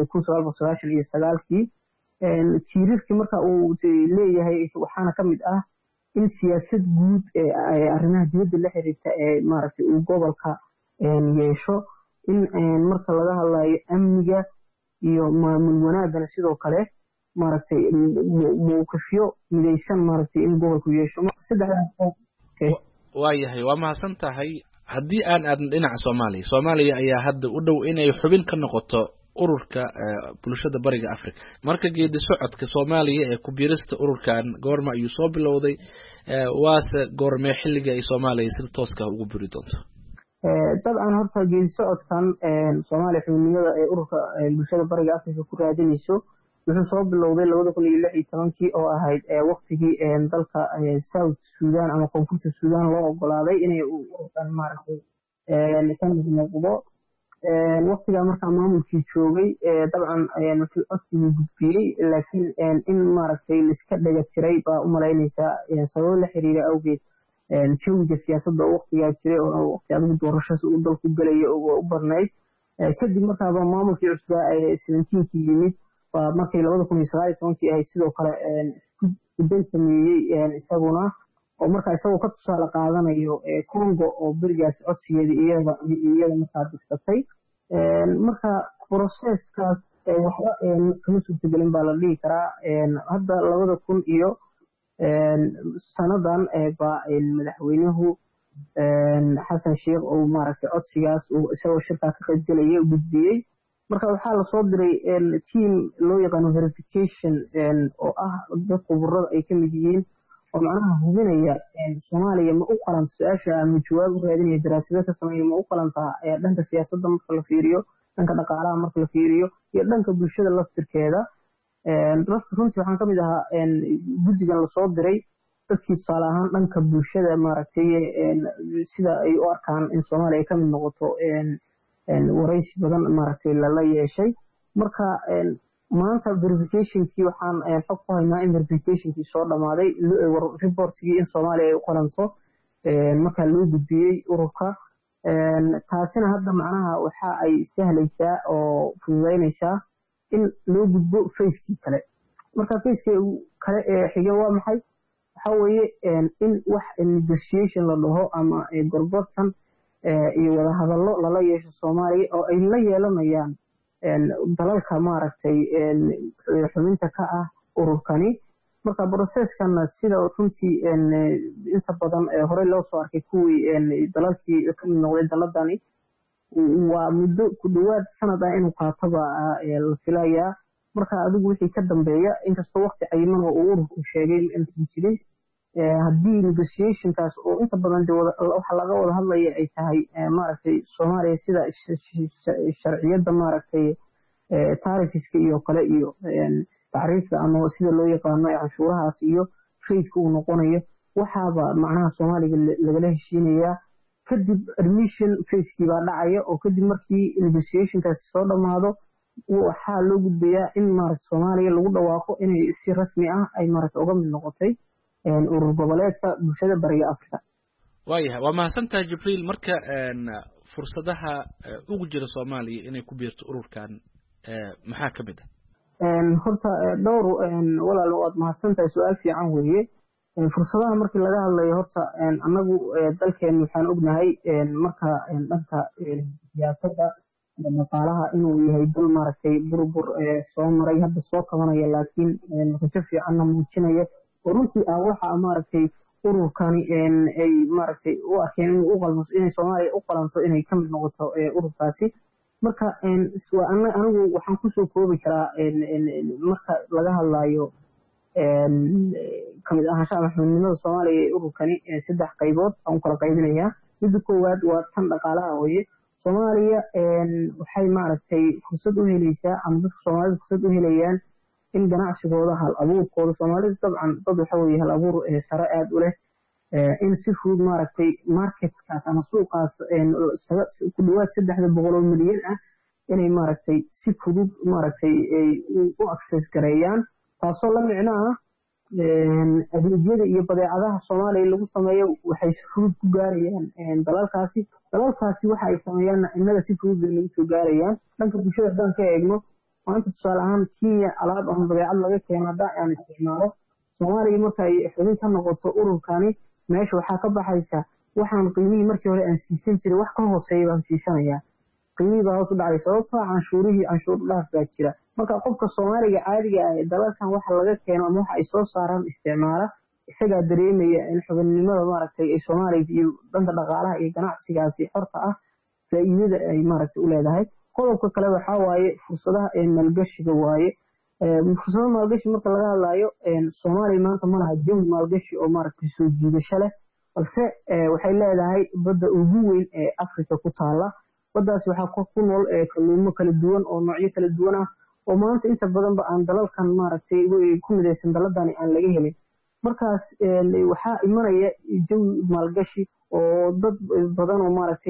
1999 tiirarkii marka uu leeyahay waxaana ka mid ah in siyaasad guud arrimaha dibadda la xiriirta maaragtay uu gobolka yeesho in marka laga hadlayo amniga iyo maamul wanaagana sidoo kale maaragtay mowqifyo midaysan maaragtay in gobolku yeesho waayahay waa mahadsan tahay haddii aan aadna dhinaca Soomaaliya ayaa hadda u dhow inay xubin ka noqoto ururka bulshada bariga Afrika marka geedi socodka Soomaaliya ee ku biirista ururkan goorma ayuu soo bilowday waase goorma xilliga ay Soomaaliya si toos ah ugu biri doonto dabcan horta geedi socodkan Soomaaliya xubinimada ee ururka bulshada bariga Afrika ku raadinayso wuxuu soo bilowday 2016 oo ahayd waqtigii dalka South Sudan ama Koonfurta Sudan loo ogolaaday inay ururkan maaragtay ka mid noqdo waqtiga marka maamulkii joogay dabcan wuxuu codsigii gudbiyey laakiin in maaragtay la iska dhaga tiray baa u malaynaysaa sababo la xiriira awgeed jawiga siyaasadda oo waqtigaa jiray oo waqti adigu doorashada uu dalku galaya oo u barnayd kadib markaaba maamulkii cusbaa 17kii yimid waa markii 2019 ahayd sidoo kale isku sameeyey isaguna oo marka isagoo ka tusaale qaadanayo Congo oo berigaas codsigeeda iyada markaa digsatay marka processkaas waxba kama suurtagelin baa la dhihi karaa hadda 2000 iyo sanadan baa madaxweynuhu Xasan Sheikh oo maaragtay codsigaas uu isagoo shirka ka qayb galay u gudbiyey marka waxaa la soo diray team loo yaqaan verification oo ah dad khubarada ay ka mid yihiin oo macnaha hubinaya Soomaaliya ma u qalan su'aasha ama jawaab u raadinaya daraasado ka sameeyo ma u qalantaa dhanka siyaasadda marka la fiiriyo dhanka dhaqaalaha marka la fiiriyo iyo dhanka bulshada laftirkeeda runtii waxaan ka mid ahaa guddigan la soo diray dadkii tusaale ahaan dhanka bulshada maaragtay sida ay u arkaan in Soomaaliya ay ka mid noqoto waraysi badan maaragtay lala yeeshay marka maanta verificationkii waxaan xog ku haynaa in verificationkii soo dhamaaday reportigii in Soomaaliya ay u qalanto marka loo gudbiyey ururka taasina hadda macnaha waxa ay sahlaysaa oo fududeynaysaa in loo gudbo facekii kale marka facekii kale ee xiga waa maxay waxa weeye in wax negotiation la dhaho ama gorgortan iyo wada hadallo lala yeesho Soomaaliya oo ay la yeelanayaan dalalka maaragtay xubinta ka ah ururkani marka processkan sida runtii inta badan hore loo soo arkay kuwii dalalkii ka mid noqday daladani waa muddo ku dhawaad sanad ah inuu qaataba la filayaa marka adigu wixii ka dambeeya inkastoo waqti cayiman oo uu ururku sheegay inuu jiray haddii negotiationkaas oo inta badan waxa laga wada hadlaya ay tahay maaragtay Soomaaliya sida sharciyada maaragtay taarifiska iyo kale iyo taariifka ama sida loo yaqaano canshuurahaas iyo faydka uu noqonayo waxaaba macnaha Soomaaliga lagala heshiinayaa kadib admission phase-kii baa dhacaya oo kadib markii negotiationkaas soo dhamaado waxaa loo gudbayaa in maaragtay Soomaaliya lagu dhawaaqo inay si rasmi ah ay maaragtay uga mid noqotay urur goboleedka bulshada bariga Afrika. waayahay waa mahadsantahay Jibriil marka fursadaha ugu jira Soomaaliya inay ku biirto ururkan maxaa ka mid horta dhowr walaal waad mahadsantahay su'aal fiican weeye fursadaha markii laga hadlayo horta anagu dalkeena waxaan ognahay marka dhanka siyaasadda dhaqaalaha inuu yahay dal maaragtay burbur soo maray hadda soo kabanaya laakiin rajo fiicanna muujinaya oo runtii waxa maaragtay ururkani ay maaragtay u arkeen inuu u qalmo inay Soomaaliya u qalanto inay ka mid noqoto ururkaasi marka anigu waxaan ku soo koobi karaa marka laga hadlayo kamid ahaanshaha madaxweynenimada Soomaaliya ee ururkani saddex qaybood aan kala qaybinayaa midda koowaad waa tan dhaqaalaha weeye Soomaaliya waxay maaragtay fursad u helaysaa ama dadka Soomaalida fursad u helayaan in ganacsigooda hal abuurkooda Soomaalida dabcan dad waxa weeye hal abuur sare aad u leh in si fudud maaragtay marketkaas ama suuqaas ku dhawaad 300 milyan ah inay maaragtay si fudud maaragtay u access gareeyaan taasoo la micno ah adeegyada iyo badeecadaha Soomaaliya lagu sameeyo waxay si fudud ku gaarayaan dalalkaasi waxa ay sameeyaan innaga si fudud lagu soo gaarayaan dhanka bulshada haddaan ka eegno maanta tusaale ahaan Kenya alaab ama badeecad laga keeno haddaan aan isticmaalo Soomaaliya marka ay xubin ka noqoto ururkani meesha waxaa ka baxaysa waxaan qiimihii markii hore aan siisan jiray wax ka hooseeya baan siisanayaa qiimihii baa hoos u dhacay sababtoo canshuur dhaaf baa jira marka qofka Soomaaliga caadiga ah dalalkan waxa laga keeno ama waxa ay soo saaraan isticmaala isaga dareemaya in xubinnimada maaragtay ay Soomaaliya iyo dhanka dhaqaalaha iyo ganacsigaasi xorta ah faa'iidada ay maaragtay u leedahay qodobka kale waxa waaye fursadaha maalgashiga waaye fursadaha maalgashi marka laga hadlayo Soomaaliya maanta ma laha jawi maalgashi oo maaragtay soo jiidasho leh balse waxay leedahay badda ugu weyn ee Afrika ku taala baddaas waxaa ku nool kalluumo kala duwan oo noocyo kala duwan ah oo maanta inta badanba aan dalalkan maaragtay ku midaysan daladani aan laga helin markaas waxaa imanaya jawi maalgashi oo dad badan oo maaragtay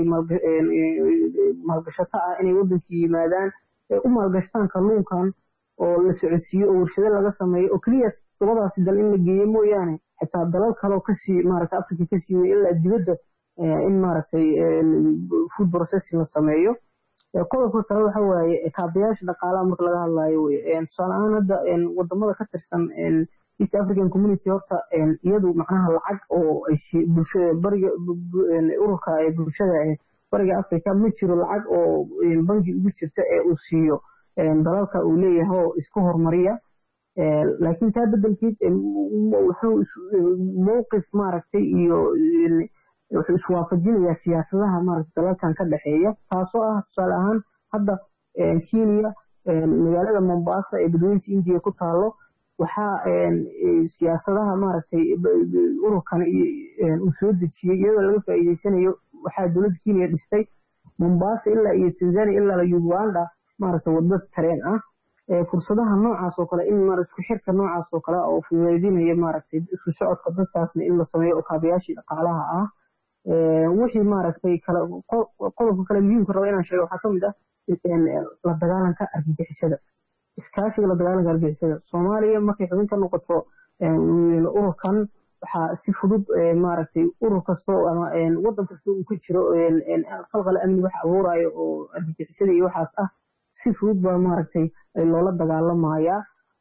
maalgashato ah inay waddankii yimaadaan u maalgashtaan kalluunkan oo la socodsiiyo oo warshado laga sameeyo oo keliya todobadaasi dal in la geeyo mooyaane xitaa dalal kale oo kasii maaragtay Afrika kasii weyn ilaa dibadda in maaragtay food processing la sameeyo qodobka kale waxa waaye kaabayaasha dhaqaalaha marka laga hadlayo tusaale ahaan hadda wadamada ka tirsan East African Community horta iyadu macnaha lacag oo ay bulshada bariga ururka ee bulshada bariga Afrika ma jiro lacag oo bangi ugu jirta ee uu siiyo dalalka uu leeyahay oo isku hormariya laakiin taa beddelkeed wuxuu mowqif maaragtay iyo wuxuu iswaafajinayaa siyaasadaha maaragtay dalalkan ka dhaxeeya taasoo ah tusaale ahaan hadda Kenya magaalada Mombasa ee badweynta India ku taalo waxaa siyaasadaha maaragtay ururkan uu soo dejiyay iyadoo laga faa'iideysanayo waxaa dowladda Kenya dhistay Mombasa ilaa iyo Tanzania ilaa Uganda maaragtay waddo tareen ah fursadaha noocaas oo kale in maaragtay isku xirka noocaas oo kale oo fududeynaya maaragtay isku socodka dadkaasna in la sameeyo oo kaabayaashii dhaqaalaha ah wixii maaragtay kala qodobka kale muhiimka rabo inaan sheego waxaa ka mid ah la dagaalanka argagixisada iskaashiga la dagaalanka argagixisada Soomaaliya markay xubin ka noqoto ururkan waxaa si fudud maaragtay urur kasto ama waddan kasta uu ka jiro qalqal amni wax abuurayo oo argagixisada iyo waxaas ah si fudud baa maaragtay loola dagaalamayaa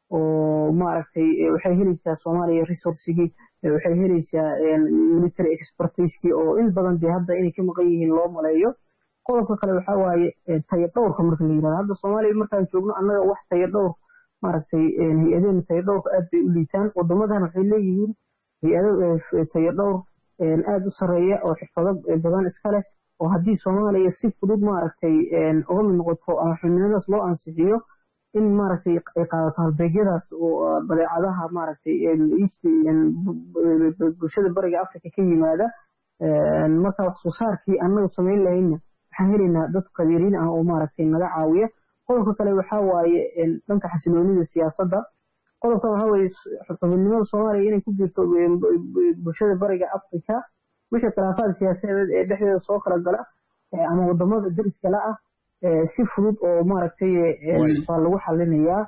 oo maaragtay waxay helaysaa Soomaaliya resourcigii waxay helaysaa military expertise oo in badan dee hadda inay ka maqan yihiin loo maleeyo qodobka kale waxa waaye tayo dhowrka marka la yiraahdo hadda Soomaaliya markaan joogno annaga wax tayo dhowr maaragtay hay'adaha tayo dhowrka aad bay u liitaan wadamadan waxay leeyihiin hay'ado tayo dhowr aad u sareeya oo xirfado badan iska leh oo haddii Soomaaliya si fudud maaragtay uga mid noqoto ama xubinimadaas loo ansixiyo in maaragtay ay qaadato halbeegyadaas oo badeecadaha maaragtay bulshada bariga Afrika ka yimaada marka wax soo saarkii annaga sameyn lahayna waxaan helaynaa dad qabiiriin ah oo maaragtay naga caawiya qodobka kale waxa waaye dhanka xasiloonida siyaasadda qodobka waxa waaye xubinimada Soomaaliya inay ku jirto bulshada bariga Afrika wixii khilaafaad siyaasadeed ee dhexdeeda soo kala gala ama wadamada dariska la ah si fudud oo maaragtay waa lagu xalinayaa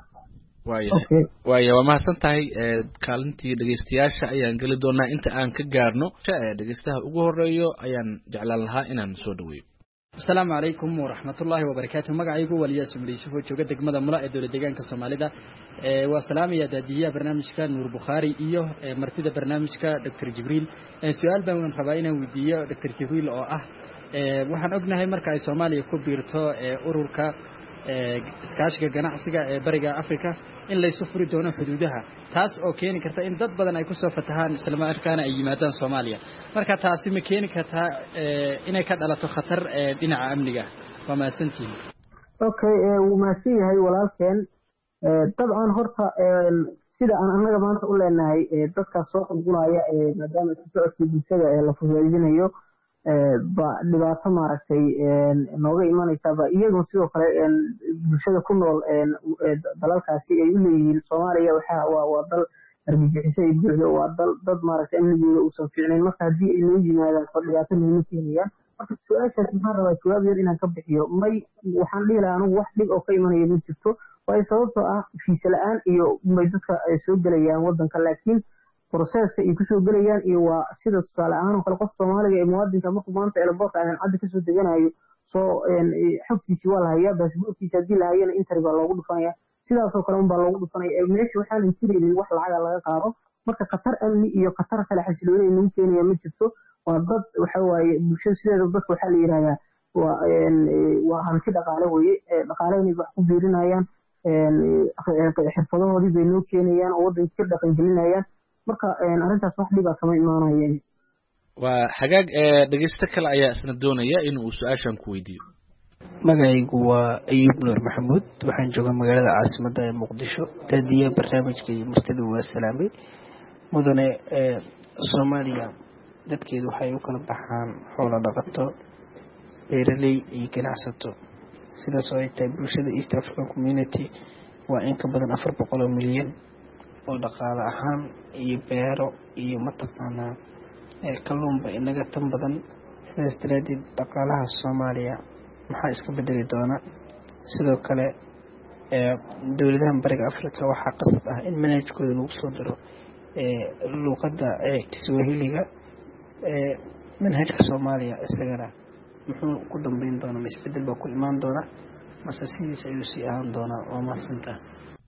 waaya waa mahadsan tahay kaalintii dhegeystayaasha ayaan geli doonaa inta aan ka gaarno dhegeystaha ugu horeeyo ayaan jeclaan lahaa inaan soo dhaweeyo السلام عليكم ورحمة الله وبركاته مقعيقو والياس مريسو جوجة دقمة ملاء دولة دقان كصوماليدا وسلام يا دادية برنامجك نور بخاري إيوه مرتدى برنامجك دكتور جبريل سؤال بأولا ربعينا ودية دكتور جبريل أو waxaan ognahay marka ay Soomaaliya ku biirto ururka iskaashiga ganacsiga ee bariga Afrika in la isu furi doono xuduudaha taas oo keeni karta in dad badan ay ku soo fatahaan isla markaana ay yimaadaan Soomaaliya marka taasi ma keeni karta inay ka dhalato khatar dhinaca amniga waa maasantiin wuu maasan yahay walaalkeen dabcan horta sida aan annaga maanta u leenahay dadka soo qulqulaya maadaama socodka bulshada la fududeeynayo ba dhibaato maaragtay nooga imanaysa ba iyagoo sidoo kale bulshada ku nool dalalkaasi ay u leeyihiin Soomaaliya waa dal argagixisay ay buuxdo waa dad maaragtay amnigooda uusan fiicnayn marka haddii ay noo yimaadaan oo dhibaato muhiim keenayaan marka su-aashaas maxaan rabaa jawaab yar inaan ka bixiyo waxaan dhihi lahaa anigu wax dhib oo ka imanaya ma jirto waayo sababtoo ah fiisa la-aan iyo may dadka ay soo gelayaan waddanka laakiin processka ay kusoo gelayaan iyo waa sida tusaale ahaan oo kale qof Soomaaliga ee muwaadinka markuu maanta airport aan cad kasoo deganayo soo xogtiisii waa la hayaa baasaboorkiisa haddii la hayana interview baa loogu dhufanaya sidaas oo kale unbaa loogu dhufanaya meesha waxaanan jiraynin wax lacaga laga qaado marka khatar amni iyo khatar kale xasilooni ay nagu keenaya ma jirto waa dad waxa waaye bulshada sideeda dadka waxaa la yidhahdaa waa hanti dhaqaale weye dhaqaalehina wax ku biirinayaan xirfadahoodii bay noo keenayaan oo waddanka ka dhaqan gelinayaan marka arrintaas wax dhiba kama imaanayeen waa xagaag dhageysto kale ayaa isna doonaya inuu su'aashan ku weydiiyo magacaygu waa Ayuub Nuur Maxamuud waxaan joogaa magaalada caasimadda ee Muqdisho taadiya barnaamijka iyo martida waa salaamay mudane Soomaaliya dadkeedu waxay u kala baxaan xoolo dhaqato beeraley iyo ganacsato sidaas oo ay tahay bulshada East African Community waa in ka badan 400 milyan oo dhaqaale ahaan iyo beero iyo mataqaanaa kalluunba inaga tan badan sidaas daraadeed dhaqaalaha Soomaaliya maxaa iska bedeli doona sidoo kale dowladaha bariga Afrika waxaa qasab ah in manhajkooda lagu soo diro luqadda Kiswahiliga manhajka Soomaaliya isagana muxuu ku dambeyn doonaa isbedel baa ku imaan doona mase sidiisa ayuu sii ahaan doonaa waa mahadsantahay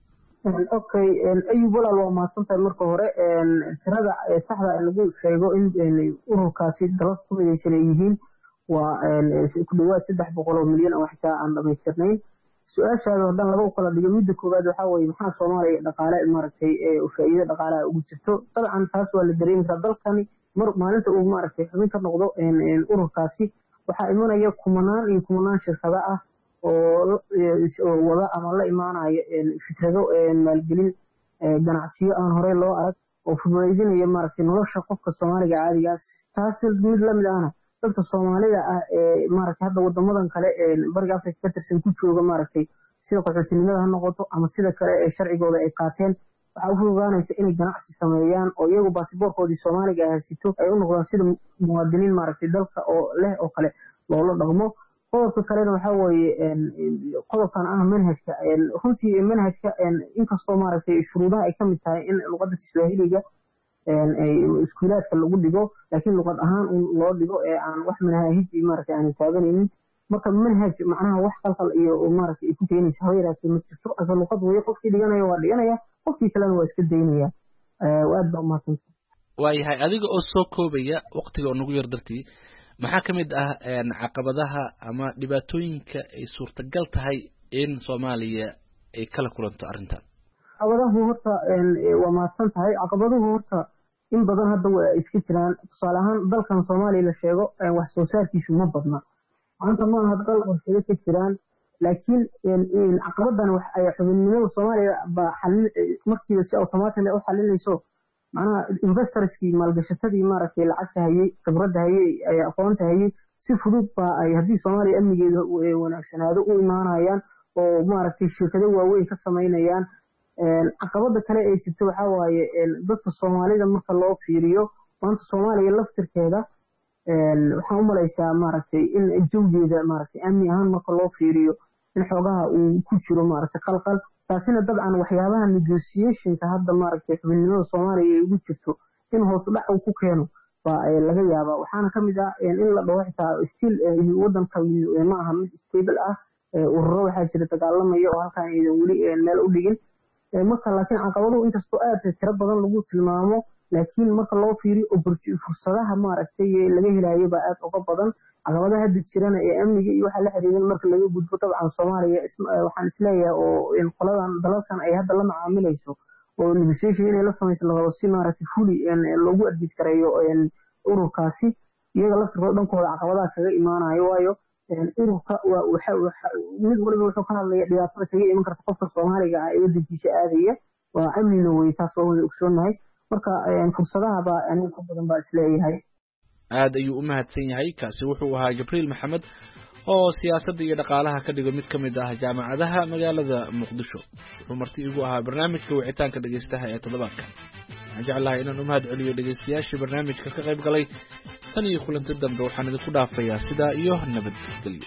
Ayuub walaal waa mahadsantahay marka hore tirada saxda lagu sheego in ururkaasi dalka ku midaysan ay yihiin waa ku dhawaad 300 milyan oo xitaa aan dhamaystirnayn su-aashaada haddaan laba u kala dhigo midda koowaad waxaa weeye maxaa Soomaaliya dhaqaale maaragtay faa'iido dhaqaalaha ugu jirto dabcan taas waa la dareemi karaa dalkani maalinta uu maaragtay xubin ka noqdo ururkaasi waxaa imanaya kumanaan shirkado ah oo wada ama la imaanaya fikrado maalgelin ganacsiyo aan horey loo arag oo fududeynaya maaragtay nolosha qofka Soomaaliga caadiga taas mid la mid ahna dadka Soomaalida ah maaragtay hadda wadamadan kale bariga Afrika ka tirsan ku jooga maaragtay sida qaxootinimada ha noqoto ama sida kale sharcigooda ay qaateen waxa u fududaanaysa inay ganacsi sameeyaan oo iyagu baasaboorkoodii Soomaaliga ah sito ay u noqdaan sida muwaadiniin maaragtay dalka oo leh oo kale loola dhaqmo qodobka kalena waxa weeye qodobkan ah manhajka runtii manhajka inkastoo maaragtay shuruudaha ay ka mid tahay in luqadda Kiswahiliga ay iskuulaadka lagu dhigo laakiin luqad ahaan loo dhigo aan wax manhaj maaragtay aan taabanaynin marka manhaj macnaha wax qalqal iyo maaragtay ku keenaysa haweeneyda ma jirto asa luqad way qofkii dhiganayo waa dhiganaya qofkii kalena waa iska daynaya aad baa umahadsantahay waayahay adiga oo soo koobaya waqtiga oo nagu yar dartii maxaa ka mid ah caqabadaha ama dhibaatooyinka ay suurtagal tahay in Soomaaliya ay kala kulanto arrintan caqabadahu horta waa mahadsan tahay caqabaduhu horta in badan hadda waa iska jiraan tusaale ahaan dalkan Soomaaliya la sheego wax soo saarkiisu ma badna maanta ma aha dal qorshe ka jiraan laakiin caqabadan wax ay xubinimada Soomaaliya ba xalin markii si automatic ah u xalinayso macnaha investorskii maalgashatadii maaragtay lacagta hayay khibradda hayay ay aqoonta hayay si fudud ba ay haddii Soomaaliya amnigeeda wanaagsanaado u imaanayaan oo maaragtay shirkado waaweyn ka sameynayaan caqabada kale ee jirta waxa waaye dadka Soomaalida marka loo fiiriyo maanta Soomaaliya laftirkeeda waxaan u malaysaa maaragtay in jawgeeda maaragtay amni ahaan marka loo fiiriyo in xoogaha uu ku jiro maaragtay qalqal taasina dabcan waxyaabaha negotiationka hadda maaragtay xubinimada Soomaaliya ay ugu jirto in hoos dhac uu ku keeno baa laga yaabaa waxaana ka mid ah in la dhaho xitaa still wadanka ma aha mid stable ah ururo waxaa jira dagaalamaya oo halkan aydan weli meel u dhigin marka laakiin caqabaduhu inkastoo aad tiro badan lagu tilmaamo laakiin marka loo fiiriyo fursadaha maaragtay laga helayo baa aad uga badan caqabadaha hadda jirana ee amniga iyo waxa la xiriirin marka laga gudbo dabcan Soomaaliya waxaan isleeyahay oo in qoladan dalalkan ay hadda la macaamilayso oo negotiation inay la samayso laba si maaragtay fully loogu adjid kareeyo ururkaasi iyaga laftirkooda dhankooda caqabadaha kaga imaanayo waayo ururka mid waliba wuxuu ka hadlaya dhibaatada kaga iman karta qofka Soomaaliga ah ee wadankiisa aadaya waa amnina way taas oo ogsoonahay marka fursadaha baa aniga ka badan baa isleeyahay aad ayuu u mahadsan yahay kaasi wuxuu ahaa Jibriil Maxamed oo siyaasadda iyo dhaqaalaha ka dhigo mid ka mid ah jaamacadaha magaalada Muqdisho wuxuu marti igu ahaa barnaamijka wicitaanka dhageystaha ee toddobaadkan waxaan jeclahay inaan u mahad celiyo dhageystayaashii barnaamijka ka qayb galay tan iyo kulanti dambe waxaan idinku dhaafayaa sidaa iyo nabadgelyo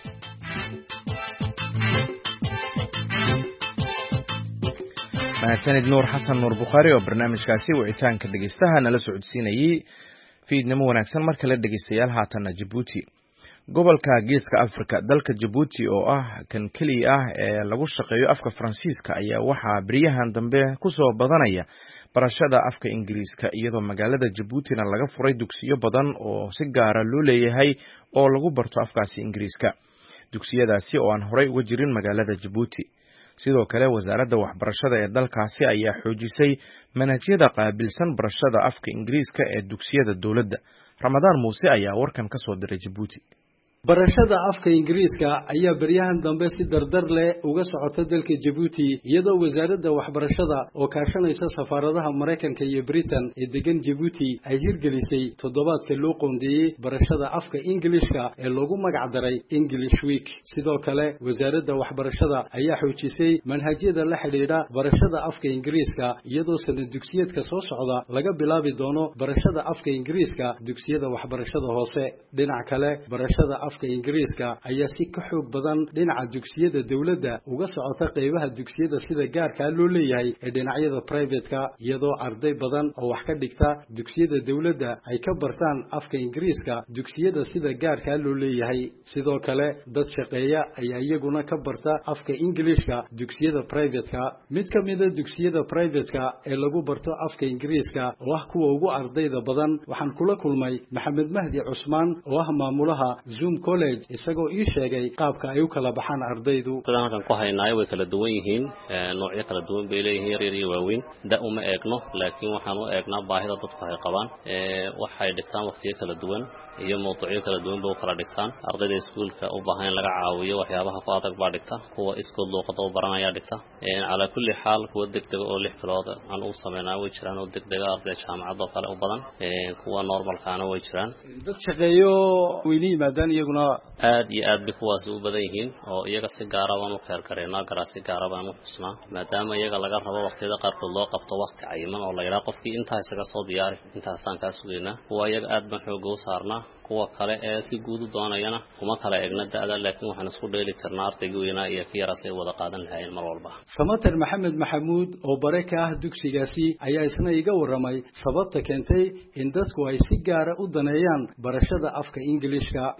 mahadsanid Nuur Xasan Nuur Bukhari oo barnaamijkaasi wicitaanka dhageystaha nala socodsiinayay fiidnimo wanaagsan marka la dhageystayaal haatan Djibouti gobolka Geeska Afrika dalka Djibouti oo ah kan kaliya ah ee lagu shaqeeyo afka Faransiiska ayaa waxa bariyahan dambe ku soo badanaya barashada afka Ingiriiska iyadoo magaalada Djibouti laga furay dugsiyo badan oo si gaar ah loo leeyahay oo lagu barto afkaasi Ingiriiska dugsiyadaasi oo aan horey uga jirin magaalada Djibouti sidoo kale wasaaradda waxbarashada ee dalkaasi ayaa xoojisay manhajyada qaabilsan barashada afka Ingiriiska ee dugsiyada dawladda Ramadaan Muuse ayaa warkan ka soo diray Djibouti barashada afka Ingiriiska ayaa bariyahan dambe si dardar leh uga socota dalka Djibouti iyadoo wasaaradda waxbarashada oo kaashanaysa safaaradaha Mareykanka iyo Britain ee degan Djibouti ay hirgelisay toddobaadka loo qoondeeyay barashada afka Ingiriiska ee loogu magac daray English Week sidoo kale wasaaradda waxbarashada ayaa xoojisay manhajyada la xiriira barashada afka Ingiriiska iyadoo sanad dugsiyeedka soo socda laga bilaabi doono barashada afka Ingiriiska dugsiyada waxbarashada hoose dhinaca kale barashada afka Ingiriiska ayaa si ka xoog badan dhinaca dugsiyada dawladda uga socota qaybaha dugsiyada sida gaarka loo leeyahay ee dhinacyada private-ka iyadoo arday badan oo wax ka dhigta dugsiyada dawladda ay ka bartaan afka Ingiriiska dugsiyada sida gaarka loo leeyahay sidoo kale dad shaqeeya ayaa iyaguna ka barta afka Ingiriiska dugsiyada private-ka mid ka mid ah dugsiyada private-ka ee lagu barto afka Ingiriiska oo ah kuwa ugu ardayda badan waxaan kula kulmay Maxamed Mahdi Cusmaan oo ah maamulaha Zoom College isagoo ii sheegay qaabka ay u kala baxaan ardaydu dadkan ku haynaay way kala duwan yihiin noocyo kala duwan bay leeyihiin yar iyo waaweyn da uma eegno laakiin waxaan u eegnaa baahida dadku ay qabaan waxay dhigtaan waqtiyo kala duwan iyo mowduucyo kala duwan bay u kala dhigtaan ardayda iskuulka u baahan in laga caawiyo waxyaabaha ku adag baa dhigta kuwa iskood luuqada u baranaya dhigta ala kulli xaal kuwa degdeg oo 6 bilood aan u sameynaa way jiraan oo degdeg arday jaamacad oo kale u badan kuwa normalkaana way jiraan dad shaqeeyo weyni maadaan iyaguna aad iyo aad bay kuwaas u badan yihiin oo iyaga si gaar ah u kareena garaasi gaar ah baan u xusnaa maadaama iyaga laga rabo waqtiyada qaarkood loo qabto waqti cayiman oo la yiraahdo qofkii inta isaga soo diyaari intaasaan ka sugeynaa kuwa iyaga aad baan xoog u saarnaa kuwa kale ee si guud u doonayana kuma kala eegna da'da laakiin waxaan isku dheeli karnaa ardayga weynaa iyo ka yaraasay wada qaadan lahayn mar walba Samater Maxamed Maxamuud oo baraka ah dugsigaasi ayaa isna iga waramay sababta keentay in dadku ay si gaar ah u daneeyaan barashada afka Ingiriiska sababtu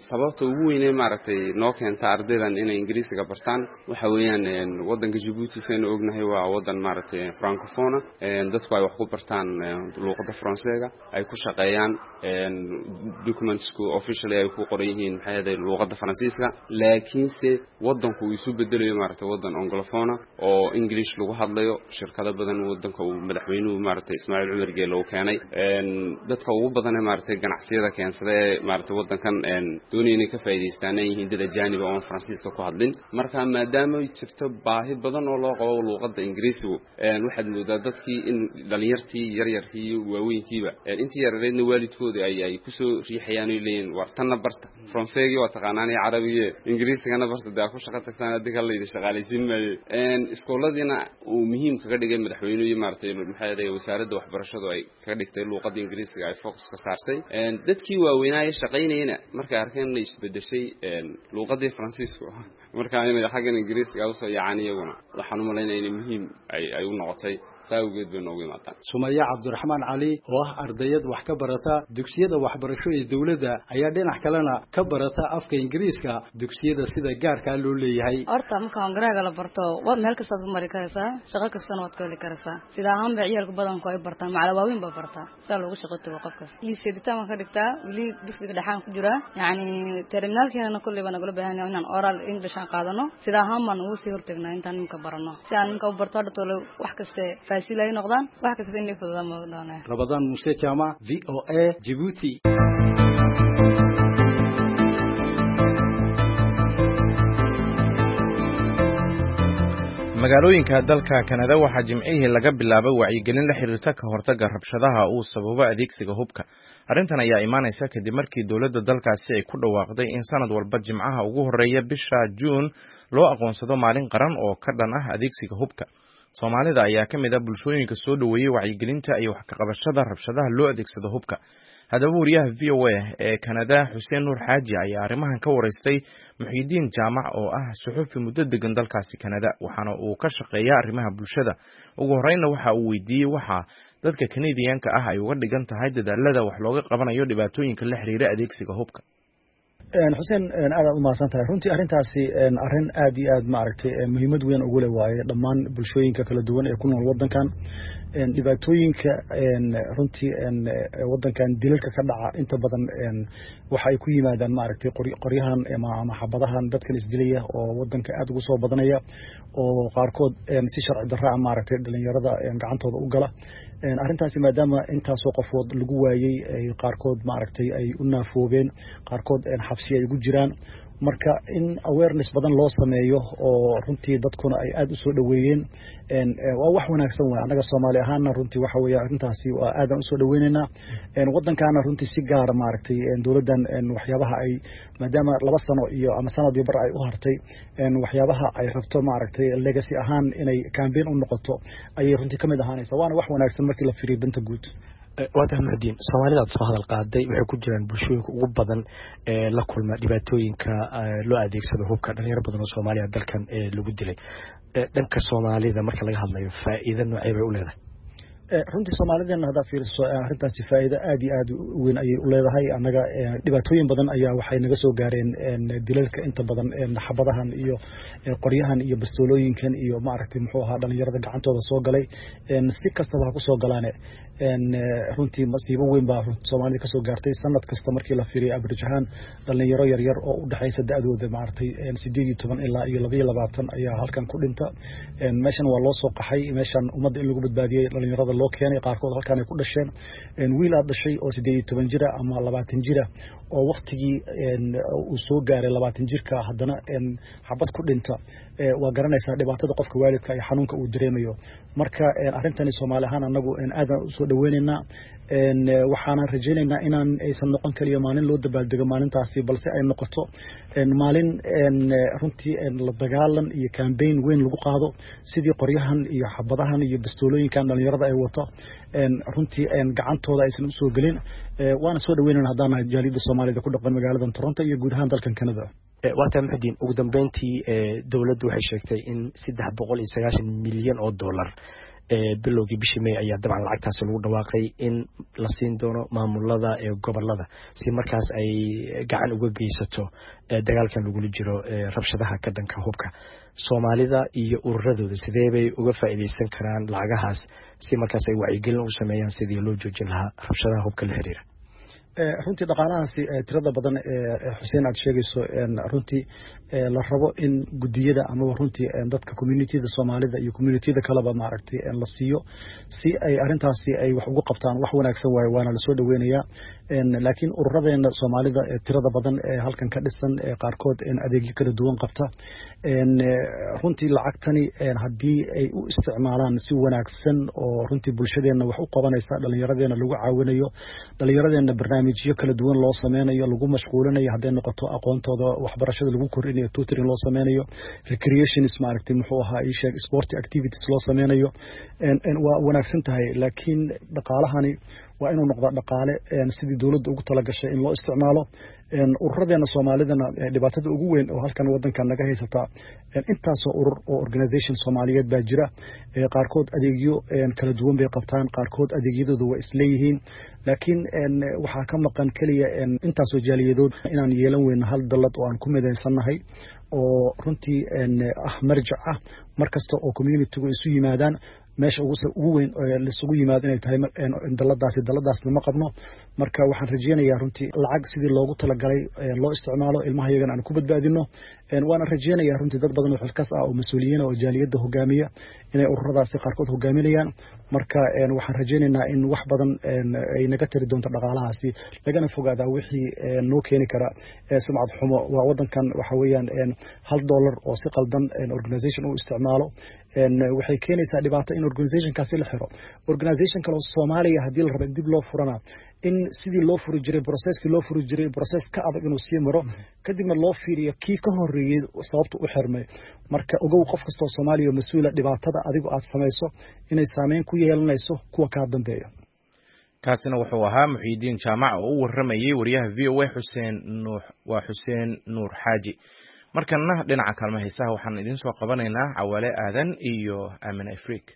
ugu weyn ee maaragtay noo keenta ardaydan inay ingiriisiga bartaan waxa weeyaan waddanka Djibouti saynu ognahay waa waddan maaragtay francophone dadku ay wax ku bartaan luqadda Faransiiga ay ku shaqeeyaan documentsku officially ay ku qoran yihiin maxay ahayd luqadda Faransiiska laakiinse waddanku uu isu bedelayo maaragtay waddan anglophone oo English lagu hadlayo shirkado badan waddanka uu madaxweynuhu maaragtay Ismaaciil Cumar Geelo uu keenay dadka ugu badan ee maaragtay ganacsiyada keensaday maaragtay waddankan doonayeen inay ka faa'iideystaan yihiin dad ajnabi oo Faransiiska ku hadlin marka maadaama ay jirto baahi badan oo loo qabo luqadda Ingiriisiga waxaad moodaa dadkii in dhalinyartii yaryarkii waaweynkiiba intii yareedna waalidkooda ay ku soo riixayaan oo leeyeen wartana barta Faransiiga waa taqaanaan iyo Carabiga Ingiriisigana barta daa ku shaqo tagtaan adiga la yidhi shaqaalaysiin maayo iskooladina uu muhiim kaga dhigay madaxweynuhu iyo maaragtay maxay ahayd wasaaradda waxbarashadu ay kaga dhigtay luqadda Ingiriisiga ay focus ka saartay dadkii waaweynaa ee shaqaynayna markay arkeen inay isbedeshay luqadda Faransiiska marka inay xaggan Ingiriisiga u soo yaacaan iyaguna waxaan u maleynayaa in muhiim ay u noqotay saawgeed bay noogu imaadaan Sumaya Cabdiraxmaan Cali oo ah ardayad wax ka barata dugsiyada waxbarasho ee dawladda ayaa dhinac kalena ka barata afka Ingiriiska dugsiyada sida gaarka loo leeyahay horta marka Ingiriiga la barto waa meel kasta aad mari karaysaa shaqo kasta waad ka heli karaysaa sida ahaan ciyalka badan ku ay bartaan macallimiin ba bartaa sida loogu shaqo tago qofkaas iyo sidii ma ka dhigtaa wali dugsiga dhaxan ku jira yaani terminalkeena kulli bana galo baahan yahay inaan oral English aan qaadano sida ahaan man uu sii hortagnaa intaan ninka barano si aan ninka u barto dhatoolo wax kasta فاسيلة نقدان واحد كسبين اللي في الضمان رمضان موسى جامع VOA جيبوتي magaalooyinka dalka Kanada waxaa jimcihii laga bilaabay wacyigelin la xiriirta ka hortagga rabshadaha uu sababo adeegsiga hubka arrintan ayaa imaanaysa kadib markii dawladda dalkaasi ay ku dhawaaqday in sanad walba jimcaha ugu horeeya bisha June loo aqoonsado maalin qaran oo ka dhan ah adeegsiga hubka Soomaalida ayaa ka mid ah bulshooyinka soo dhaweeyay wacyigelinta iyo wax ka qabashada rabshadaha loo adeegsado hubka hadaba wariyaha VOA ee Kanada Xuseen Nuur Xaaji ayaa arrimahan ka wareystay Muxiidiin Jaamac oo ah suxufi muddo degan dalkaasi Kanada waxaana uu ka shaqeeyaa arrimaha bulshada ugu horreynna waxa uu weydiiyay waxa dadka Kanadiyaanka ah ay uga dhigan tahay dadaalada wax looga qabanayo dhibaatooyinka la xiriira adeegsiga hubka xuseen aad u maasantahay runtii arrintaasi arrin aad iyo aad maaragtay muhiimad weyn ugu leh waaye dhammaan bulshooyinka kala duwan ee ku nool waddankan dhibaatooyinka runtii waddankan dilalka ka dhaca inta badan waxa ay ku yimaadaan maaragtay qoryahan ama xabadahan dadkan isdilaya oo waddanka aad ugu soo badanaya oo qaarkood si sharci darro ah maaragtay dhalinyarada gacantooda u gala arrintaasi maadaama intaasoo qofood lagu waayay qaarkood maaragtay ay u naafoobeen qaarkood xabsi ay ugu jiraan marka in awareness badan loo sameeyo oo runtii dadkuna ay aad u soo dhaweeyeen waa wax wanaagsan weey anaga Soomaali ahaana runtii waxa weeye arrintaasi waa aad u soo dhaweynaynaa waddankaana runtii si gaar ah maaragtay dawladdan waxyaabaha ay maadaama 2 sano iyo ama sanad iyo bar ay u hartay waxyaabaha ay rabto maaragtay legacy ahaan inay campaign u noqoto ay runtii kamid ahaanaysa waana wax wanaagsan markii la fiiriyo danta guud waata Muxiidiin Soomaalida soo hadal qaaday waxay ku jiraan bulshooyinka ugu badan ee la kulma dhibaatooyinka loo adeegsado hubka dhalinyaro badan oo Soomaaliya dalkan lagu dilay dhanka Soomaalida marka laga hadlayo faa'iido noocee bay u leedahay runtii Soomaalideena hada fiirso arrintaasi faa'iido aad iyo aad u weyn ayay u leedahay anaga dhibaatooyin badan ayaa waxay naga soo gaareen dilalka inta badan xabadahan iyo qoryahan iyo bastoolooyinkan iyo maaragtay muxuu ahaa dhalinyarada gacantooda soo galay si kastaba ku soo galaan runtii masiibo weyn baa Soomaalida ka soo gaartay sanad kasta markii la fiiriyo average ahaan dhalinyaro yar yar oo u dhaxaysa da'dooda maaragtay 18 ilaa 22 ayaa halkan ku dhinta meeshan waa loo soo qaxay meeshan ummadda in lagu badbaadiyay dhalinyarada loo keenay qaarkood halkan ay ku dhasheen wiil aad dhashay oo 18 jira ama 20 jira oo waqtigii uu soo gaaray 20 jirka haddana xabad ku dhinta waa garanaysaa dhibaatada qofka waalidka ay xanuunka uu dareemayo marka arrintani Soomaali ahaan anagu aad u soo dhaweynaynaa waxaan rajaynaynaa inaan aysan noqon kaliya maalin loo dabaaldego maalintaasi balse ay noqoto maalin runtii la dagaalan iyo campaign weyn lagu qaado sidii qoryahan iyo xabadahan iyo bastoolooyinkan dhalinyarada ay wato runtii gacantooda aysan u soo galin waana soo dhaweynaynaa haddana jaaliyada Soomaalida ku dhaqan magaalada Toronto iyo guud ahaan dalkan Canada waata Muxiidiin ugu dambeyntii dawladdu waxay sheegtay in 390 milyan oo dollar bilowgii bishii May ayaa dabcan lacagtaas lagu dhawaaqay in la siin doono maamulada gobolada si markaas ay gacan uga geysato dagaalkan lagu jiro rabshadaha ka dhanka hubka Soomaalida iyo ururadooda sidee bay uga faa'iideysan karaan lacagahaas si markaas ay wacyigelin u sameeyaan sidii loo joojin lahaa rabshadaha hubka la xiriira runtii dhaqaalahaasi tirada badan Xuseen aad sheegayso runtii la rabo in gudiyada ama runtii dadka community-da Soomaalida iyo community-da kaleba maaragtay la siiyo si ay arintaasi ay wax ugu qabtaan wax wanaagsan waana la soo dhaweynayaa laakiin ururadeena Soomaalida tirada badan halkan ka dhisan qaarkood adeegyo kala duwan qabta runtii lacagtani hadii ay u isticmaalaan si wanaagsan oo runtii bulshadeena wax u qabanaysa dhalinyaradeena lagu caawinayo dhalinyaradeena barnaamijyo kala duwan loo sameeyo lagu mashquulinayo haday noqoto aqoontooda waxbarashada lagu korinayo tutoring loo sameeyo recreationism maaragtay muxuu ahaa sport activities loo sameeyo waa wanaagsan tahay laakiin dhaqaalahani waa inuu noqdo dhaqaale sidii dawladda ugu tala gashay in loo isticmaalo ururadeena Soomaalidana dhibaatada ugu weyn oo halkan wadankan naga haysata intaas oo urur oo organization Soomaaliyeed baa jira qaarkood adeegyo kala duwan bay qabtaan qaarkood adeegyadoodu waa isleeyihiin laakiin waxa ka maqan kaliya intaas oo jaaliyadood inaan yeelan weyno hal dalad oo aan ku mideysanahay oo runtii marjac ah markasta oo community-gu isu yimaadaan meesha ugu weyn la isugu yimaado inay tahay daladaasna ma qabno marka waxaan rajeynayaa runtii lacag sidii loogu talagalay loo isticmaalo ilmaha yagan aan ku badbaadino waana rajeynayaa runtii dad badan oo xilkas ah oo mas'uuliyiin oo jaaliyada hogaamiya inay ururadaasi qaarkood hogaaminayaan marka waxaan rajeynaynaa in wax badan ay naga tari doonto dhaqaalahaasi lagana fogaada wixii noo keeni kara sumcad xumo waa wadankan waxa weeyaan $1 oo si qaldan organization uu isticmaalo waxay keenaysaa dhibaato in organization-kaasi la xiro organization kale oo Soomaaliya hadii la rabo dib loo furana in sidii loo furi jiray process ka adag inuu sii maro kadibna loo fiiriyo kii ka horeeyay sababta u xirmay marka ogow qof kasta oo Soomaaliya mas'uul dhibaatada adigu aad sameeyso inay saameyn ku yeelanayso kuwa ka dambeeya kaasina wuxuu ahaa Muxiidiin Jaamac oo u waramayay wariyaha VOA Xuseen Nuur Xaaji markana dhinaca kalma heesaha waxaan idin soo qabanaynaa Cawaale Aadan iyo Aamin Afrique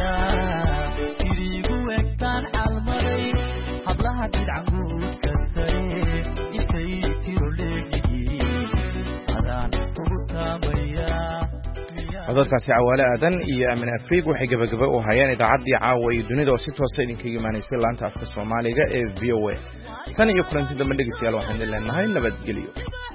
hablaha bidcanguud kastay codadkaasi cawaale aadan iyo aamin afriig waxay gabagaba u hayeen idaacaddii caawa iyo dunida oo si toosa idinkaga imaanaysay laanta afka soomaaliga ee VOA tan iyo kulanti dambe dhegeystayaal waxaan idin leenahay nabadgelyo